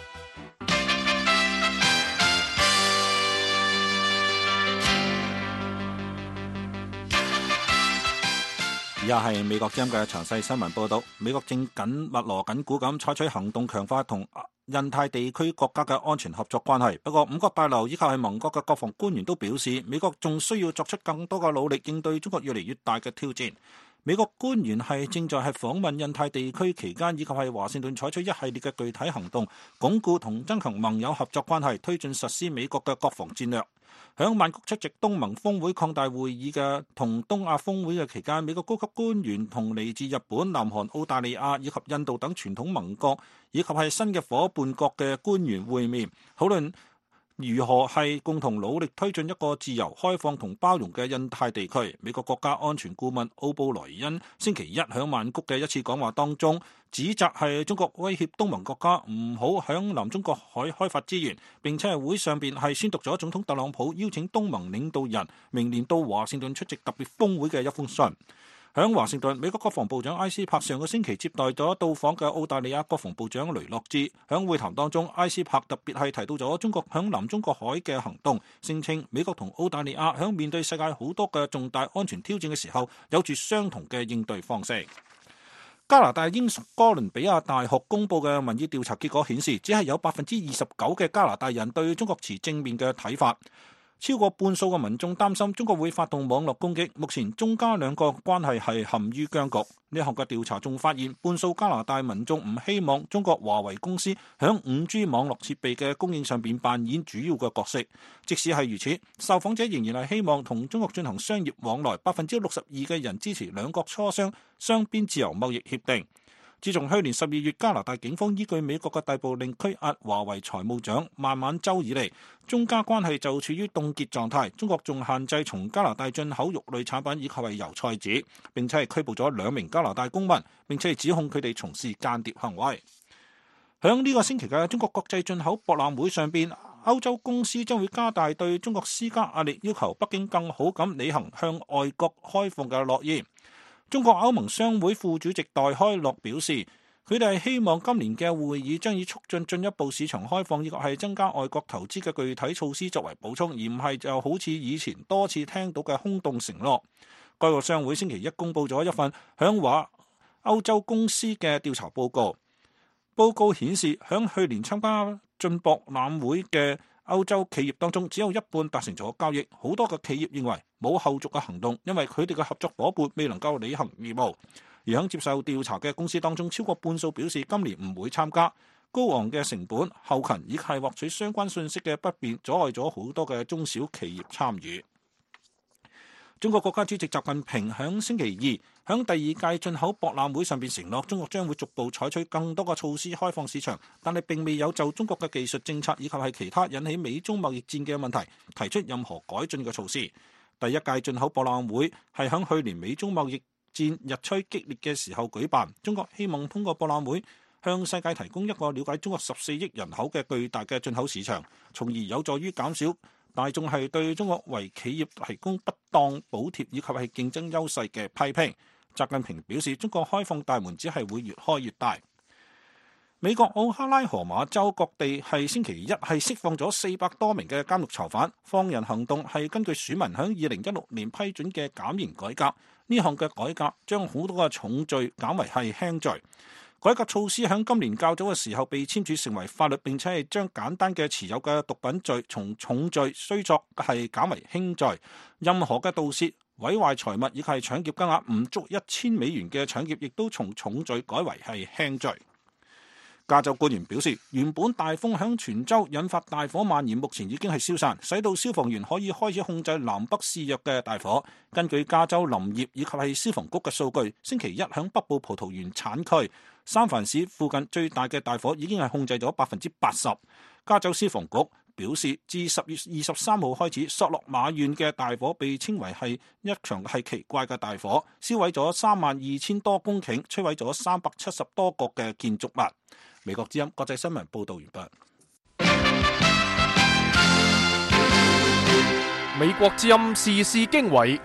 以下係美國之音嘅詳細新聞報道。美國正緊密鑼緊鼓咁採取行動，強化同印太地區國家嘅安全合作關係。不過，五角大樓以及係盟國嘅國防官員都表示，美國仲需要作出更多嘅努力，應對中國越嚟越大嘅挑戰。美國官員係正在係訪問印太地區期間，以及係華盛頓採取一系列嘅具體行動，鞏固同增強盟友合作關係，推進實施美國嘅國防戰略。響曼谷出席東盟峰會擴大會議嘅同東亞峰會嘅期間，美國高級官員同嚟自日本、南韓、澳大利亞以及印度等傳統盟國以及係新嘅夥伴國嘅官員會面，討論如何係共同努力推進一個自由、開放同包容嘅印太地區。美國國家安全顧問奧布萊恩星期一響曼谷嘅一次講話當中，指責係中國威脅東盟國家唔好響南中國海開發資源，並且係會上邊係宣讀咗總統特朗普邀請東盟領導人明年到華盛頓出席特別峰會嘅一封信。響華盛頓，美國國防部長埃斯珀上個星期接待咗到訪嘅澳大利亞國防部長雷諾茲。響會談當中，埃斯珀特別係提到咗中國響南中國海嘅行動，聲稱美國同澳大利亞響面對世界好多嘅重大安全挑戰嘅時候，有住相同嘅應對方式。加拿大英屬哥倫比亞大學公佈嘅民意調查結果顯示，只係有百分之二十九嘅加拿大人對中國持正面嘅睇法。超過半數嘅民眾擔心中國會發動網絡攻擊。目前中加兩國關係係陷於僵局。呢項嘅調查仲發現，半數加拿大民眾唔希望中國華為公司響五 G 網絡設備嘅供應上邊扮演主要嘅角色。即使係如此，受訪者仍然係希望同中國進行商業往來。百分之六十二嘅人支持兩國磋商雙邊自由貿易協定。自從去年十二月加拿大警方依據美國嘅逮捕令拘押華為財務長孟晚舟以嚟，中加關係就處於凍結狀態。中國仲限制從加拿大進口肉類產品以及係油菜籽，並且係拘捕咗兩名加拿大公民，並且係指控佢哋從事間諜行為。響呢個星期嘅中國國際進口博覽會上邊，歐洲公司將會加大對中國施加壓力，要求北京更好咁履行向外國開放嘅諾言。中國歐盟商會副主席戴開樂表示，佢哋係希望今年嘅會議將以促進進一步市場開放以及係增加外國投資嘅具體措施作為補充，而唔係就好似以前多次聽到嘅空洞承諾。該個商會星期一公布咗一份響話歐洲公司嘅調查報告，報告顯示響去年參加進博覽會嘅歐洲企業當中，只有一半達成咗交易。好多嘅企業認為冇後續嘅行動，因為佢哋嘅合作夥伴未能夠履行義務。而喺接受調查嘅公司當中，超過半數表示今年唔會參加。高昂嘅成本、後勤以及係獲取相關信息嘅不便，阻礙咗好多嘅中小企業參與。中國國家主席習近平喺星期二喺第二屆進口博覽會上邊承諾，中國將會逐步採取更多嘅措施開放市場，但係並未有就中國嘅技術政策以及係其他引起美中貿易戰嘅問題提出任何改進嘅措施。第一屆進口博覽會係喺去年美中貿易戰日趨激烈嘅時候舉辦，中國希望通過博覽會向世界提供一個了解中國十四億人口嘅巨大嘅進口市場，從而有助於減少大眾係對中國為企業提供不當補貼以及係競爭優勢嘅批評。習近平表示，中國開放大門只係會越開越大。美國奧克拉荷馬州各地係星期一係釋放咗四百多名嘅監獄囚犯。放人行動係根據選民響二零一六年批准嘅減刑改革，呢項嘅改革將好多嘅重罪減為係輕罪。 改革措施喺今年較早嘅時候被簽署成為法律，並且係將簡單嘅持有嘅毒品罪從重罪雖作係減為輕罪。任何嘅盜竊、毀壞財物以及係搶劫金額唔足一千美元嘅搶劫，亦都從重罪改為係輕罪。加州官員表示，原本大風響全州引發大火蔓延，目前已經係消散，使到消防員可以開始控制南北肆虐嘅大火。根據加州林業以及係消防局嘅數據，星期一響北部葡萄園產區三藩市附近最大嘅大火已經係控制咗百分之八十。加州消防局表示，自十月二十三號開始，索諾馬縣嘅大火被稱為係一場係奇怪嘅大火，燒毀咗三萬二千多公頃，摧毀咗三百七十多個嘅建築物。美國之音國際新聞報道完畢。 美國之音時事經緯，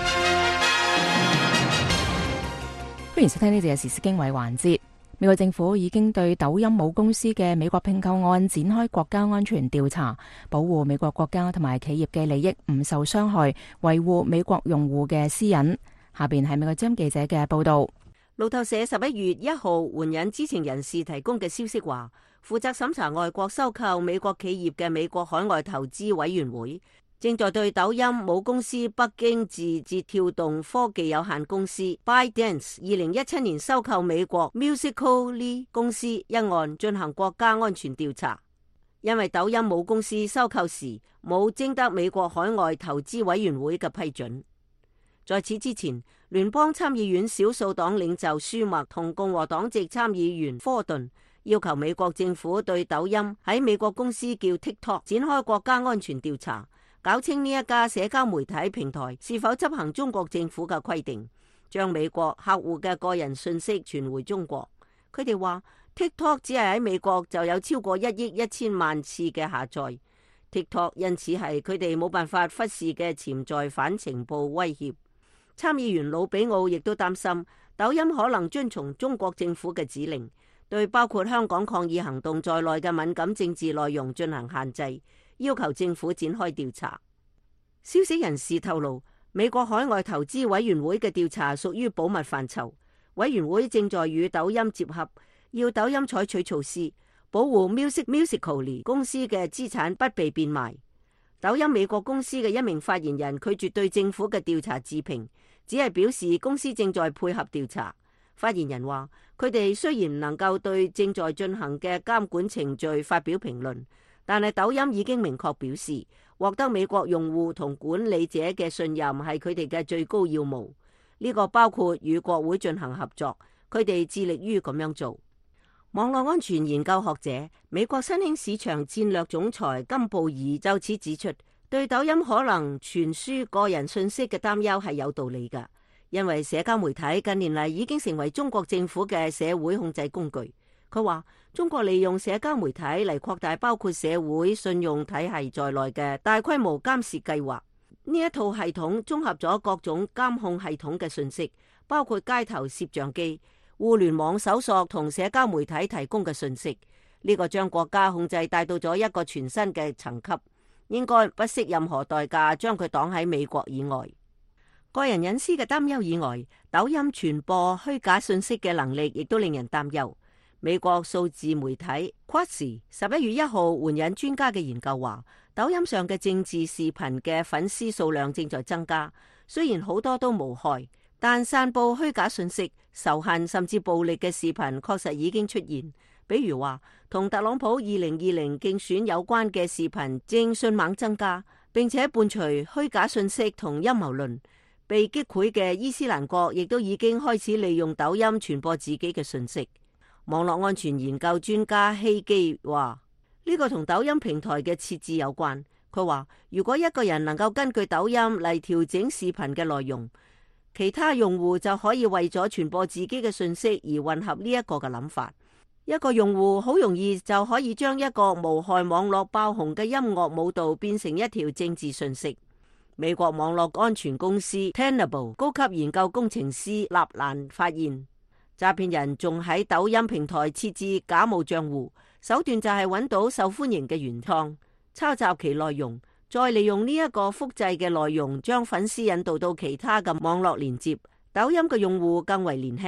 歡迎收聽呢節嘅時事經緯環節。美國政府已經對抖音母公司嘅美國併購案展開國家安全調查，保護美國國家同埋企業嘅利益唔受傷害，維護美國用戶嘅私隱。下邊係美國之音記者嘅報道。 路透社十一月一號援引知情人士提供嘅消息話，負責審查外國收購美國企業嘅美國海外投資委員會正在對抖音母公司北京字節跳動科技有限公司 ByteDance 二零一七年收購美國 Musical.ly 公司一案進行國家安全調查，因為抖音母公司收購時冇徵得美國海外投資委員會嘅批准。在此之前，聯邦參議院少數黨領袖舒默同共和黨籍參議員科頓要求美國政府對抖音喺美國公司叫 TikTok 展開國家安全調查，搞清呢一家社交媒體平台是否執行中國政府嘅規定，將美國客戶嘅個人信息傳回中國。佢哋話 TikTok 只係喺美國就有超過一億一千萬次嘅下載， TikTok 因此係佢哋冇辦法忽視嘅潛在反情報威脅。參議員魯比奧亦都擔心抖音可能遵從中國政府嘅指令，對包括香港抗議行動在內嘅敏感政治內容進行限制，要求政府展開調查。消息人士透露，美國海外投資委員會嘅調查屬於保密範疇，委員會正在與抖音接洽，要抖音採取措施保護 Music Musical.ly 公司嘅資產不被變賣。抖音美國公司嘅一名發言人拒絕對政府嘅調查置評，只係表示公司正在配合調查。發言人話，佢哋雖然唔能夠對正在進行嘅監管程序發表評論，但係抖音已經明確表示，獲得美國用戶同管理者嘅信任係佢哋嘅最高要務。呢個包括與國會進行合作，佢哋致力於咁樣做。網絡安全研究學者、美國新興市場戰略總裁金布爾就此指出，對抖音可能傳輸個人信息嘅擔憂係有道理㗎，因為社交媒體近年嚟已經成為中國政府嘅社會控制工具。佢話，中國利用社交媒體嚟擴大包括社會信用體系在內嘅大規模監視計劃。呢一套系統綜合咗各種監控系統嘅信息，包括街頭攝像機、互聯網搜索同社交媒體提供嘅信息。呢個將國家控制帶到咗一個全新嘅層級，應該不惜任何代價將佢擋喺美國以外。個人隱私嘅擔憂以外，抖音傳播虛假信息嘅能力亦都令人擔憂。美國數字媒體 Quantz 十一月一號援引專家嘅研究話，抖音上嘅政治視頻嘅粉絲數量正在增加，雖然好多都無害，但散布虛假信息、仇恨甚至暴力嘅視頻確實已經出現。比如話，同特朗普二零二零競選有關嘅視頻正迅猛增加，並且伴隨虛假信息同陰謀論。被擊潰嘅伊斯蘭國亦都已經開始利用抖音傳播自己嘅信息。網絡安全研究專家希基話，呢個同抖音平台嘅設置有關。佢話，如果一個人能夠根據抖音嚟調整視頻嘅內容，其他用戶就可以為咗傳播自己嘅信息而混合呢一個嘅諗法。一個用戶好容易就可以將一個無害網絡爆紅嘅音樂舞蹈變成一條政治信息。美國網絡安全公司 Tenable 高級研究工程師納蘭發現，詐騙人仲喺抖音平台設置假冒賬戶，手段就係揾到受歡迎嘅原創，抄襲其內容，再利用呢一個複製嘅內容將粉絲引導到其他嘅網絡連接。抖音嘅用戶更為年輕，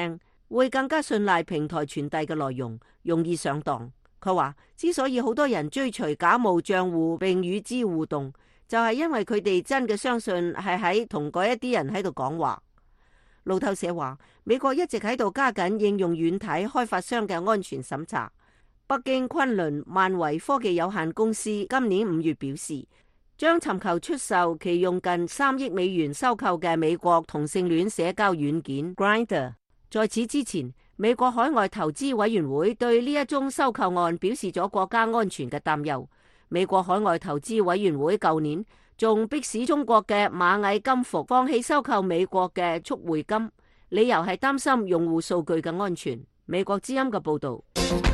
會更加信賴平台傳遞嘅內容，容易上當。佢話之所以好多人追隨假冒賬戶並與之互動，就係因為佢哋真嘅相信係喺同嗰一啲人喺度講話。路透社話，美國一直喺度加緊應用軟體開發商嘅安全審查。北京昆侖萬維科技有限公司今年五月表示，將尋求出售其用近三億美元收購嘅美國同性戀社交軟件 Grindr。在此之前，美國海外投資委員會對呢一宗收購案表示咗國家安全嘅擔憂。美國海外投資委員會舊年仲迫使中國嘅螞蟻金服放棄收購美國嘅速匯金，理由係擔心用戶數據嘅安全。美國之音嘅報導。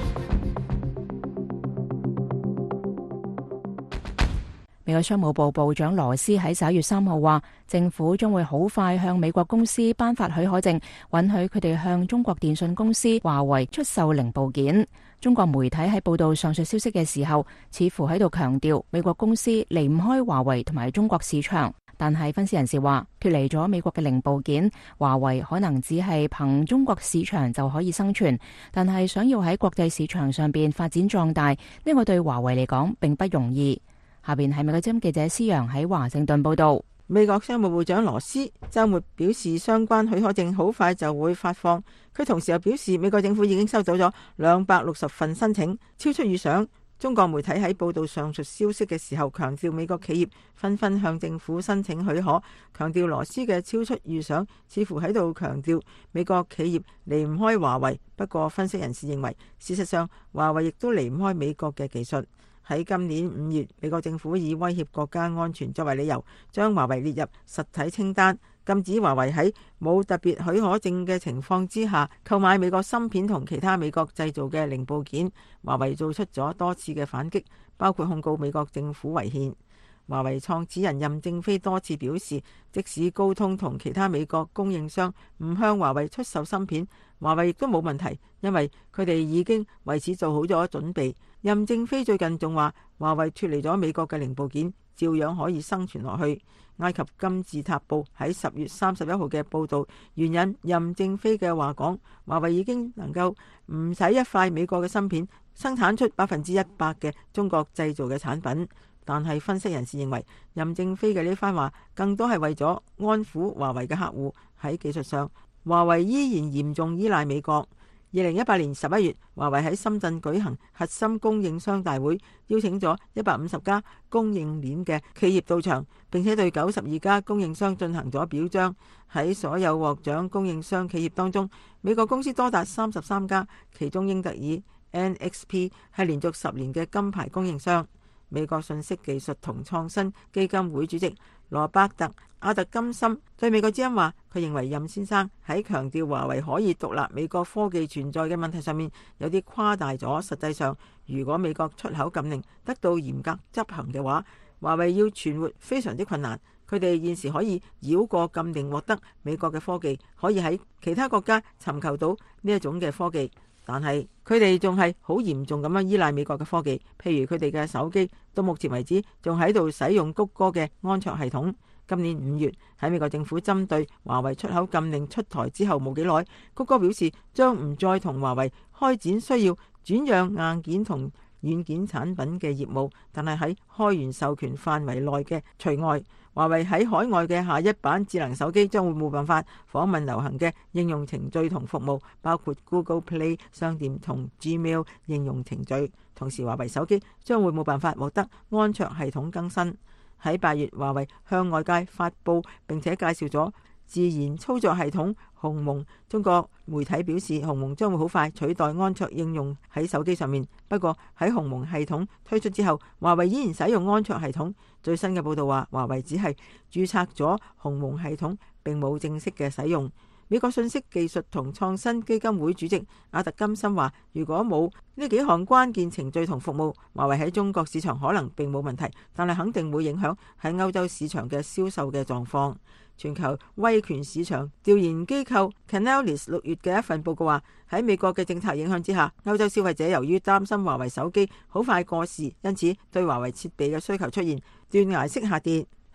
美國商務部部長羅斯喺十一月三號話，政府將會好快向美國公司頒發許可證，允許佢哋向中國電信公司華為出售零部件。中國媒體喺報道上述消息嘅時候，似乎喺度強調美國公司離唔開華為同埋中國市場。但係分析人士話，脫離咗美國嘅零部件，華為可能只係憑中國市場就可以生存，但係想要喺國際市場上邊發展壯大，呢個對華為嚟講並不容易。下邊係美國之音記者施陽喺華盛頓報道。 美國商務部長羅斯周末表示，相關許可證好快就會發放。佢同時又表示，美國政府已經收到咗兩百六十份申請，超出預想。中國媒體喺報道上述消息嘅時候，強調美國企業紛紛向政府申請許可，強調羅斯嘅超出預想，似乎喺度強調美國企業離唔開華為。不過，分析人士認為，事實上華為亦都離唔開美國嘅技術。喺今年五月，美國政府以威脅國家安全作為理由，將華為列入實體清單，禁止華為喺冇特別許可證嘅情況之下購買美國芯片同其他美國製造嘅零部件。華為做出咗多次嘅反擊，包括控告美國政府違憲。華為創始人任正非多次表示，即使高通同其他美國供應商唔向華為出售芯片，華為亦都冇問題，因為佢哋已經為此做好咗準備。任正非最近仲話，華為脫離咗美國嘅零部件，照樣可以生存落去。埃及金字塔報喺十月三十一號嘅報導，援引任正非嘅話講，華為已經能夠唔使一塊美國嘅芯片，生產出百分之一百嘅中國製造嘅產品。但係分析人士認為，任正非嘅呢番話更多係為咗安撫華為嘅客戶。喺技術上，華為依然嚴重依賴美國。二零一八年十一月，華為喺深圳舉行核心供應商大會，邀請咗一百五十家供應鏈嘅企業到場，並且對九十二家供應商進行咗表彰。喺所有獲獎供應商企業當中，美國公司多達三十三家，其中英特爾 N X P 係連續十年嘅金牌供應商。美國信息技術同創新基金會主席羅伯特·阿特金森對美國之音話，佢認為任先生喺強調華為可以獨立美國科技存在嘅問題上面有啲誇大咗。實際上，如果美國出口禁令得到嚴格執行嘅話，華為要存活非常之困難。佢哋現時可以繞過禁令獲得美國嘅科技，可以喺其他國家尋求到呢一種嘅科技。但係佢哋仲係好嚴重咁樣依賴美國嘅科技，譬如佢哋嘅手機到目前為止仲喺度使用谷歌嘅安卓系統。今年五月喺美國政府針對華為出口禁令出台之後冇幾耐，谷歌表示將唔再同華為開展需要轉讓硬件同軟件產品嘅業務，但係喺開源授權範圍內嘅除外。華為喺海外嘅下一版智能手機將會冇辦法訪問流行嘅應用程序同服務，包括 Google Play 商店同 Gmail 應用程序。同時，華為手機將會冇辦法獲得安卓系統更新。喺八月，華為向外界發布並且介紹咗自然操作系統鴻蒙。中國媒體表示，鴻蒙將會好快取代安卓應用喺手機上面。不過喺鴻蒙系統推出之後，華為依然使用安卓系統。最新嘅報道話，華為只係註冊咗鴻蒙系統，並冇正式嘅使用。美國信息技術同創新基金會主席阿特金森話，如果冇呢幾項關鍵程序同服務，華為喺中國市場可能並冇問題，但係肯定會影響喺歐洲市場嘅銷售嘅狀況。全球威權市場調研機構 Canalys 六月嘅一份報告話，喺美國嘅政策影響之下，歐洲消費者由於擔心華為手機好快過時，因此對華為設備嘅需求出現斷崖式下跌。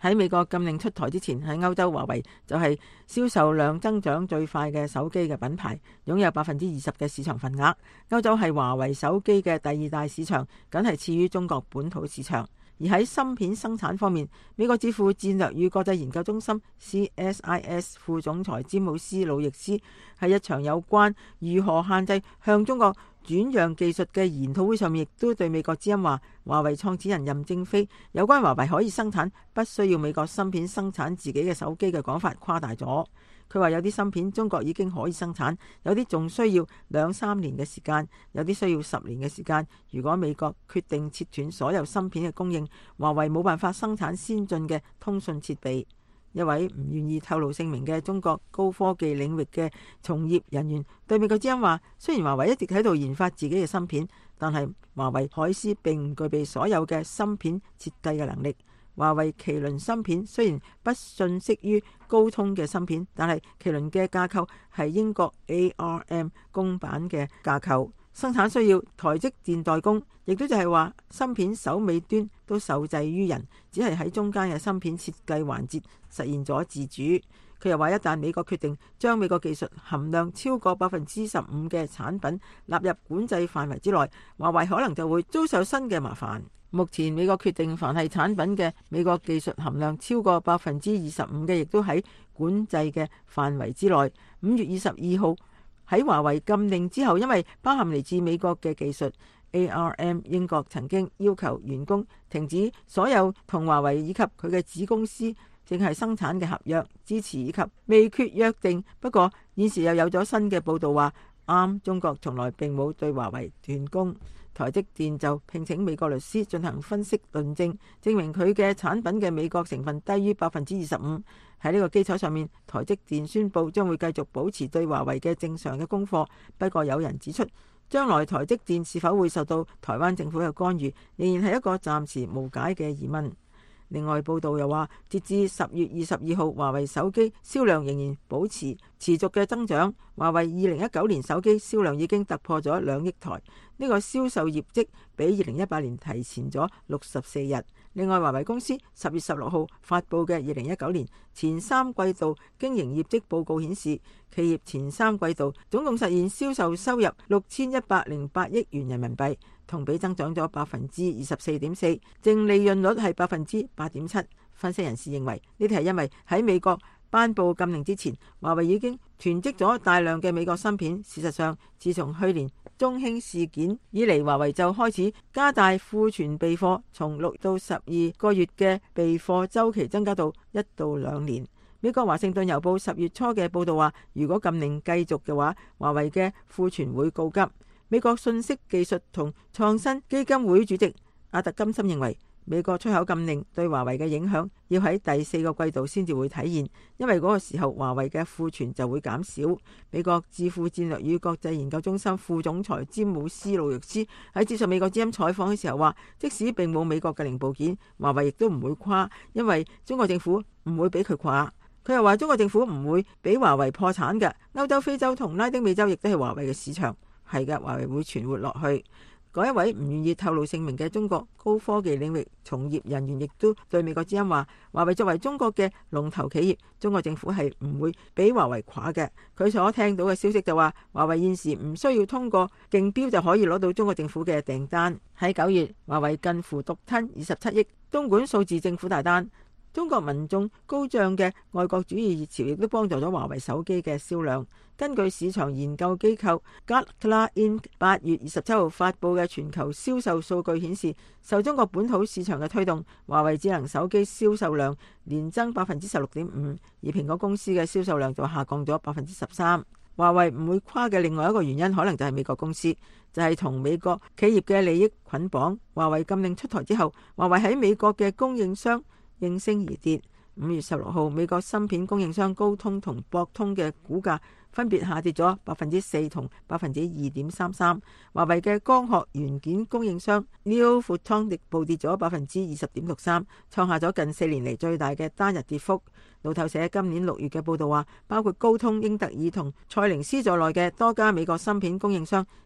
喺美國禁令出台之前，喺歐洲華為就係銷售量增長最快嘅手機嘅品牌，擁有百分之二十嘅市場份額。歐洲係華為手機嘅第二大市場，僅係次於中國本土市場。而喺芯片生產方面，美國智庫戰略與國際研究中心 C S I S 副總裁詹姆斯魯易斯喺一場有關如何限制向中國轉讓技術嘅研討會上面，亦都對美國之音話，華為創始人任正非有關華為可以生產不需要美國芯片生產自己嘅手機嘅講法誇大咗。佢話有啲芯片中國已經可以生產，有啲仲需要兩三年嘅時間，有啲需要十年嘅時間。如果美國決定切斷所有芯片嘅供應，華為冇辦法生產先進嘅通訊設備。一位唔願意透露姓名嘅中國高科技領域嘅從業人員對美國之音話，雖然華為一直喺度研發自己嘅芯片，但係華為海思並唔具備所有嘅芯片設計嘅能力。華為麒麟芯片雖然不遜色於高通嘅芯片，但係麒麟嘅架構係英國 A R M 公版嘅架構，生產需要台積電代工，亦都就係話芯片首尾端都受制於人，只係喺中間嘅芯片設計環節實現咗自主。佢又話一旦美國決定將美國技術含量超過百分之十五嘅產品納入管制範圍之內，華為可能就會遭受新嘅麻煩。目前美國決定凡係產品嘅美國技術含量超過百分之二十五嘅，亦都喺管制嘅範圍之內。五月二十二號喺華為禁令之後，因為包含嚟自美國嘅技術 ，A R M 英國曾經要求員工停止所有同華為以及佢嘅子公司正係生產嘅合約支持以及未決約定。不過現時又有咗新嘅報道話，啱中國從來並冇對華為斷供。台積電就聘請美國律師進行分析論證，證明佢嘅產品嘅美國成分低於百分之二十五。喺呢個基礎上面，台積電宣布將會繼續保持對華為嘅正常嘅供貨。不過有人指出，將來台積電是否會受到台灣政府嘅干預，仍然係一個暫時無解嘅疑問。另外報道又話，截至十月二十二號，華為手機銷量仍然保持持續嘅增長。華為二零一九年手機銷量已經突破咗兩億台，呢、這個銷售業績比二零一八年提前咗六十四日。另外，華為公司十月十六號發佈嘅二零一九年前三季度經營業績報告顯示，企業前三季度總共實現銷售收入六千一百零八億元人民幣，同比增長咗百分之二十四點四，淨利潤率係百分之八點七。分析人士認為，呢啲係因為喺美國頒布禁令之前，華為已經囤積咗大量嘅美國芯片。事實上，自從去年中興事件以嚟，華為就開始加大庫存備貨，從六到十二個月嘅備貨週期增加到一到兩年。美國華盛頓郵報十月初嘅報導話，如果禁令繼續嘅話，華為嘅庫存會告急。美國信息技術同創新基金會主席阿特金森認為，美國出口禁令對華為嘅影響要喺第四個季度先至會體現，因為嗰個時候華為嘅庫存就會減少。美國智庫戰略與國際研究中心副總裁詹姆斯魯易斯喺接受美國之音採訪嘅時候話，即使並冇美國嘅零部件，華為亦都唔會垮，因為中國政府唔會俾佢垮。佢又話中國政府唔會俾華為破產嘅。歐洲、非洲同拉丁美洲亦都係華為嘅市場。係嘅，華為會存活落去。嗰一位唔願意透露姓名嘅中國高科技領域從業人員亦都對美國之音話，華為作為中國嘅龍頭企業，中國政府係唔會俾華為垮嘅。佢所聽到嘅消息就話，華為現時唔需要通過競標就可以攞到中國政府嘅訂單。喺九月，華為近乎獨吞二十七億東莞數字政府大單。中國民眾高漲嘅愛國主義熱潮亦都幫助咗華為手機嘅銷量。根據市場研究機構 Gartner Incorporated 八月二十七號發布嘅全球銷售數據顯示，受中國本土市場嘅推動，華為智能手機銷售量年增百分之十六點五，而蘋果公司嘅銷售量就下降咗百分之十三。華為唔會垮嘅另外一個原因，可能就係美國公司就係、是、同美國企業嘅利益捆綁。華為禁令出台之後，華為喺美國嘅供應商應聲而跌。五月十六號，美國芯片供應商高通同博通嘅股價分別下跌咗百分之四同百分之二點三三。華為嘅光學元件供應商 Neo Photonics 暴跌咗百分之二十點六三，創下咗近四年嚟最大嘅單日跌幅。路透社今年六月嘅報道話，包括高通、英特爾同賽靈思在內嘅多家美國芯片供應商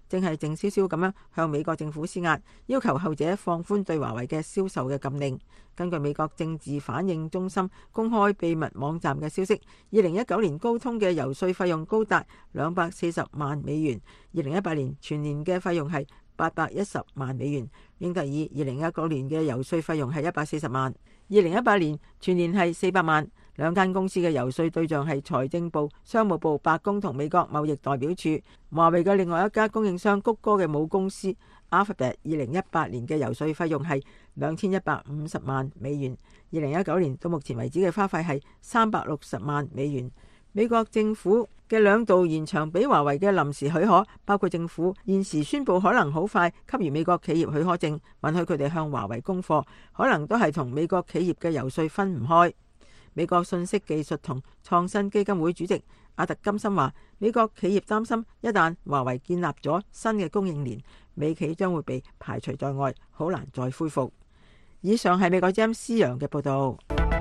正係靜悄悄咁樣向美國政府施壓，要求後者放寬對華為嘅銷售嘅禁令。根據美國政治反應中心公開秘密網站嘅消息，二零一九年高通嘅遊說費用高達兩百四十萬美元，二零一八年全年嘅費用係八百一十萬美元。英特爾二零一九年嘅遊說費用係一百四十萬，二零一八年全年係四百萬。兩間公司嘅遊說對象係財政部、商務部、白宮同美國貿易代表處。華為嘅另外一家供應商谷歌嘅母公司 Alphabet 二零一八年嘅遊說費用係兩千一百五十萬美元，二零一九年到目前為止嘅花費係三百六十萬美元。美國政府嘅兩度延長俾華為嘅臨時許可，包括政府現時宣布可能好快給予美國企業許可證，允許佢哋向華為供貨，可能都係同美國企業嘅遊說分唔開。美國信息技術同創新基金會主席阿特金森話，美國企業擔心一旦華為建立咗新嘅供應鏈，美企將會被排除在外，好難再恢復。以上係美國之音施洋嘅報道。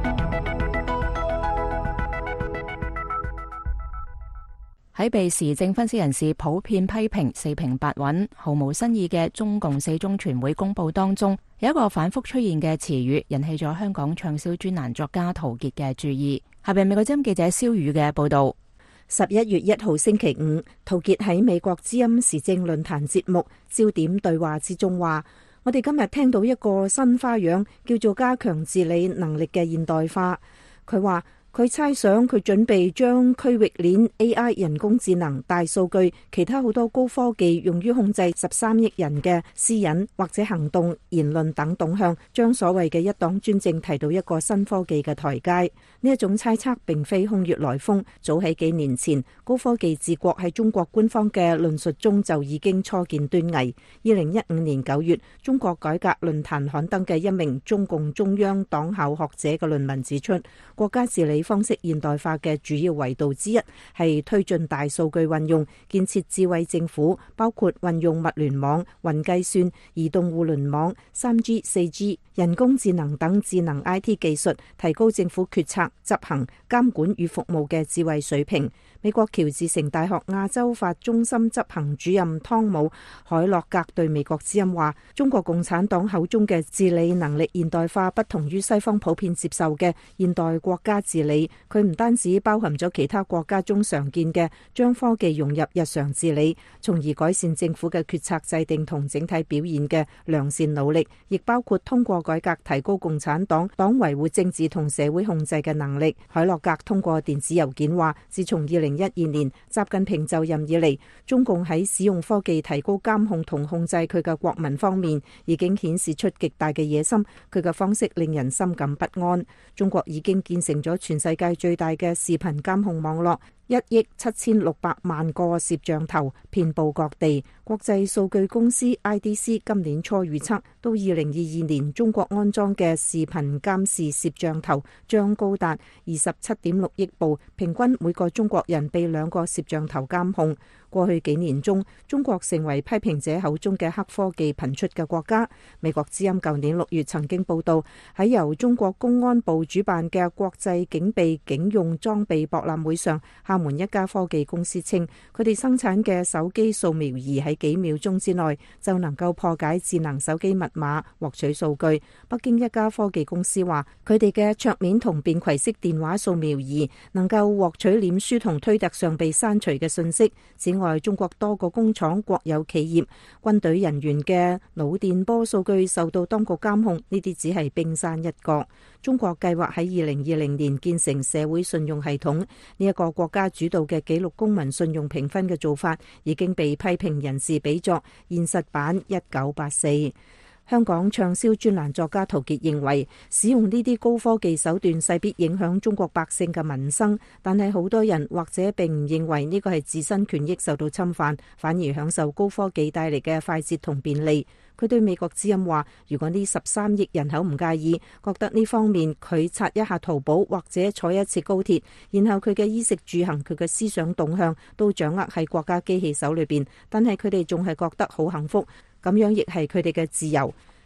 喺被時政分析人士普遍批評四平八穩、毫無新意嘅中共四中全會公報當中，有一個反覆出現嘅詞語，引起咗香港暢銷專欄作家陶傑嘅注意。下邊美國之音記者蕭宇嘅報道。十一月一號星期五，陶傑喺美國之音時政論壇節目焦點對話之中話：我哋今日聽到一個新花樣，叫做加強治理能力嘅現代化。佢話佢猜想佢準備將區域鏈、A I、人工智能、大數據、其他好多高科技用於控制十三億人嘅私隱或者行動、言論等動向，將所謂嘅一黨專政提到一個新科技嘅台階。呢一種猜測並非空穴來風，早喺幾年前，高科技治國喺中國官方嘅論述中就已經初見端倪。二零一五年九月，中國改革論壇刊登嘅一名中共中央黨校學者嘅論文指出，國家治理方式現代化嘅主要維度之一係推進大數據運用，建設智慧政府，包括運用物聯網、雲計算、移動互聯網、三 G、四 G、人工智能等智能 I T 技術，提高政府決策、執行、監管與服務嘅智慧水平。美國喬治城大學亞洲法中心執行主任湯姆·海洛格對美國之音話：中國共產黨口中嘅治理能力現代化，不同於西方普遍接受嘅現代國家治理。佢唔單止包含咗其他國家中常見嘅將科技融入日常治理，從而改善政府嘅決策制定同整體表現嘅良善努力，亦包括通過改革提高共產黨黨維護政治同社會控制嘅能力。海洛格通過電子郵件話：自從二零一二年習近平就任以嚟，中共喺使用科技提高監控同控制佢嘅國民方面，已經顯示出極大嘅野心。佢嘅方式令人深感不安。中國已經建成咗全世界最大嘅視頻監控網絡，一億七千六百萬個攝像頭遍佈各地。國際數據公司 I D C 今年初預測，到二零二二年，中國安裝嘅視頻監視攝像頭將高達二十七點六億部，平均每個中國人被兩個攝像頭監控。過去幾年中，中國成為批評者口中嘅黑科技頻出嘅國家。美國之音舊年六月曾經報道，喺由中國公安部主辦嘅國際警備警用裝備博覽會上，廈門一家科技公司稱，佢哋生產嘅手機掃描儀喺幾秒鐘之內就能夠破解智能手機密碼，獲取數據。北京一家科技公司話，佢哋嘅桌面同便攜式電話掃描儀能夠獲取臉書同推特上被刪除嘅信息。此外，中國多個工廠、國有企業、軍隊人員嘅腦電波數據受到當局監控，呢啲只係冰山一角。中國計劃喺二零二零年建成社會信用系統，呢一個國家主導嘅記錄公民信用評分嘅做法，已經被批評人士比作現實版一九八四。香港暢銷專欄作家陶傑認為，使用呢啲高科技手段勢必影響中國百姓嘅民生，但係好多人或者並唔認為呢個係自身權益受到侵犯，反而享受高科技帶嚟嘅快捷同便利。佢對美國之音話，如果呢十三億人口唔介意，覺得呢方面佢刷一下淘寶或者坐一次高鐵，然後佢嘅衣食住行、佢嘅思想動向都掌握喺國家機器手裏邊，但係佢哋仲係覺得好幸福，咁樣亦係佢哋嘅自由。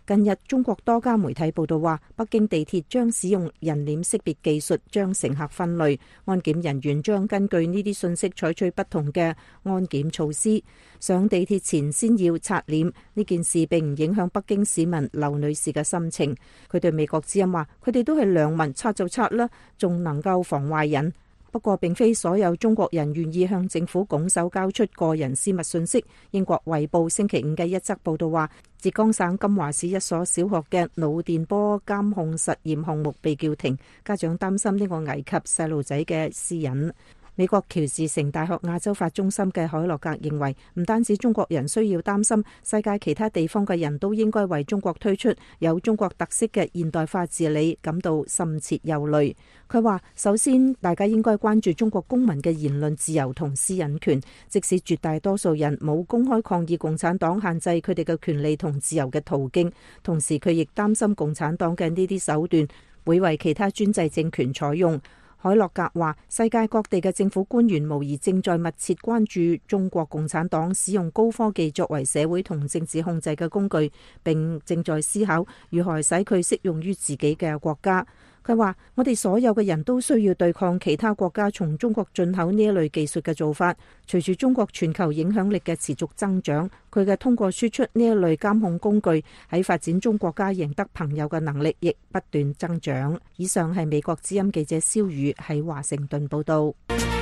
近日，中國多家媒體報道話，北京地鐵將使用人臉識別技術將乘客分類，安檢人員將根據呢啲信息採取不同嘅安檢措施。上地鐵前先要刷臉，呢件事並唔影響北京市民劉女士嘅心情。佢對美國之音話：佢哋都係良民，刷就刷啦，仲能夠防壞人。不過，並非所有中國人願意向政府拱手交出個人私密信息。英國《衛報》星期五嘅一則報道話，浙江省金華市一所小學嘅腦電波監控實驗項目被叫停，家長擔心呢個危及細路仔嘅私隱。美國喬治城大學亞洲法中心嘅海洛格認為，唔單止中國人需要擔心，世界其他地方嘅人都應該為中國推出有中國特色嘅現代化治理感到深切憂慮。佢話，首先大家應該關注中國公民嘅言論自由同私隱權，即使絕大多數人冇公開抗議共產黨限制佢哋嘅權利同自由嘅途徑，同時佢亦擔心共產黨嘅呢啲手段會為其他專制政權採用。海洛格話，世界各地嘅政府官員無疑正在密切關注中國共產黨使用高科技作為社會同政治控制嘅工具，並正在思考如何使佢適用於自己嘅國家。佢話，我哋所有嘅人都需要對抗其他國家從中國進口呢一類技術嘅做法。隨住中國全球影響力嘅持續增長，佢嘅通過輸出呢一類監控工具喺發展中國家贏得朋友嘅能力亦不斷增長。以上係美國之音記者蕭宇喺華盛頓報道。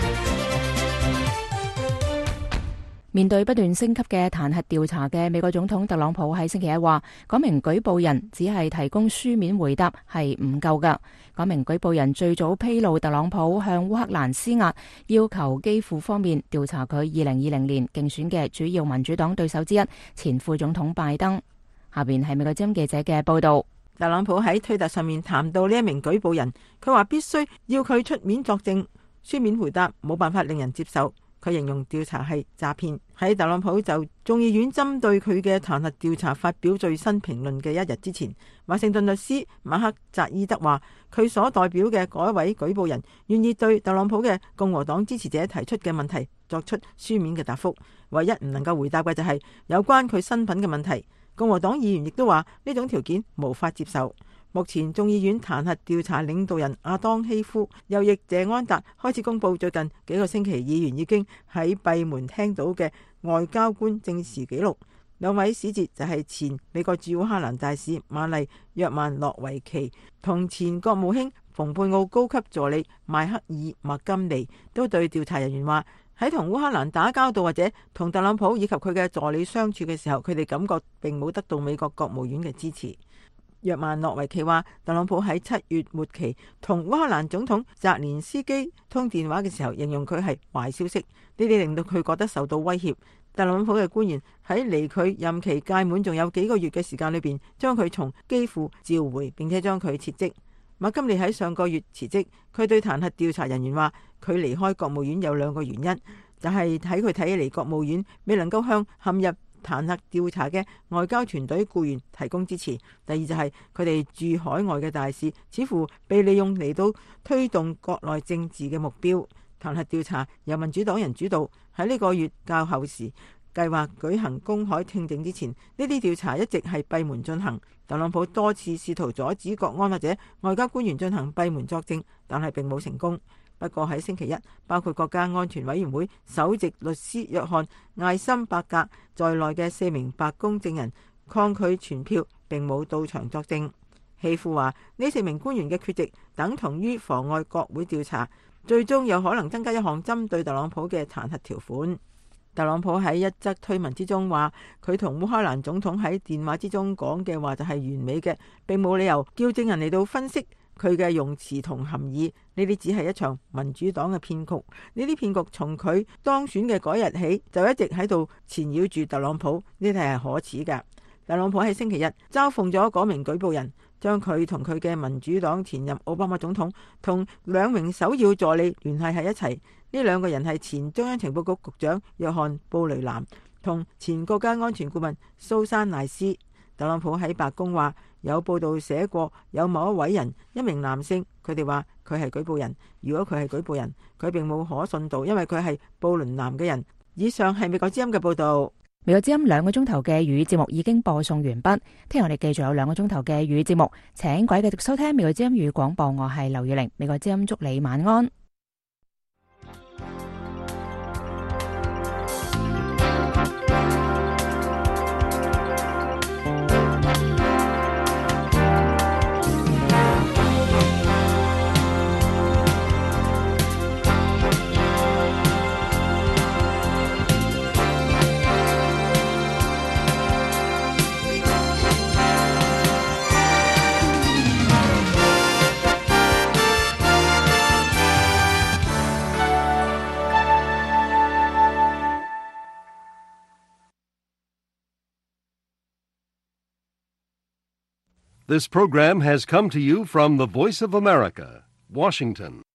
面對不斷升級嘅彈劾調查嘅美國總統特朗普喺星期一話，嗰名舉報人只係提供書面回答係唔夠㗎。嗰名舉報人最早披露特朗普向烏克蘭施壓，要求基輔方面調查佢二零二零年競選嘅主要民主黨對手之一前副總統拜登。下邊係美國之音記者嘅報道。 特朗普喺推特上面談到呢一名舉報人，佢話必須要佢出面作證，書面回答冇辦法令人接受。佢形容調查係詐騙。喺特朗普就眾議院針對佢嘅彈劾調查發表最新評論嘅一日之前，華盛頓律師馬克扎伊德話，佢所代表嘅嗰一位舉報人願意對特朗普嘅共和黨支持者提出嘅問題作出書面嘅答覆，唯一唔能夠回答嘅就係有關佢身份嘅問題。共和黨議員亦都話呢種條件無法接受。目前眾議院彈劾調查領導人阿當希夫右翼謝安達開始公布最近幾個星期議員已經喺閉門聽到嘅外交官證詞記錄。兩位使節就係前美國駐烏克蘭大使瑪麗約曼諾維奇同前國務卿蓬佩奧高級助理邁克爾麥金尼，都對調查人員話，喺同烏克蘭打交道或者同特朗普以及佢嘅助理相處嘅時候，佢哋感覺並冇得到美國國務院嘅支持。約曼諾維奇話，特朗普喺七月末期同烏克蘭總統澤連斯基通電話嘅時候，形容佢係壞消息，呢啲令到佢覺得受到威脅。特朗普嘅官員喺離佢任期屆滿仲有幾個月嘅時間裏邊，將佢從基輔召回，並且將佢撤職。麥金利喺上個月辭職，佢對彈劾調查人員話，佢離開國務院有兩個原因，就係喺佢睇起嚟國務院未能夠向陷入彈劾調查嘅外交團隊僱員提供支持。第二就係佢哋駐海外嘅大使似乎被利用嚟到推動國內政治嘅目標。彈劾調查由民主黨人主導，喺呢個月較後時計劃舉行公開聽證之前，呢啲調查一直係閉門進行。特朗普多次試圖阻止國安或者外交官員進行閉門作證，但係並冇成功。不過喺星期一，包括國家安全委員會首席律師約翰艾森伯格在內嘅四名白宮證人抗拒傳票，並冇到場作證。希夫話呢四名官員嘅缺席等同於妨礙國會調查，最終有可能增加一項針對特朗普嘅彈劾條款。特朗普喺一則推文之中話，佢同烏克蘭總統喺電話之中講嘅話就係完美嘅，並冇理由叫證人嚟到分析佢嘅用詞同含義。呢啲只係一場民主黨嘅騙局。呢啲騙局從佢當選嘅嗰日起就一直喺度纏繞住特朗普，呢啲係可恥㗎。特朗普喺星期日嘲諷咗嗰名舉報人，將佢同佢嘅民主黨前任奧巴馬總統同兩名首要助理聯繫喺一齊。呢兩個人係前中央情報局局長約翰布雷南同前國家安全顧問蘇珊賴斯。特朗普喺白宮話，有報道寫過有某一位人，一名男性，佢哋話佢係舉報人。如果佢係舉報人，佢並冇可信度，因為佢係布倫南嘅人。以上係美國之音嘅報道。 美國之音兩個鐘頭嘅粵語節目已經播送完畢，聽日我哋繼續有兩個鐘頭嘅粵語節目，請各位繼續收聽美國之音粵語廣播，我係劉月玲，美國之音祝你晚安。 This program has come to you from the Voice of America, Washington.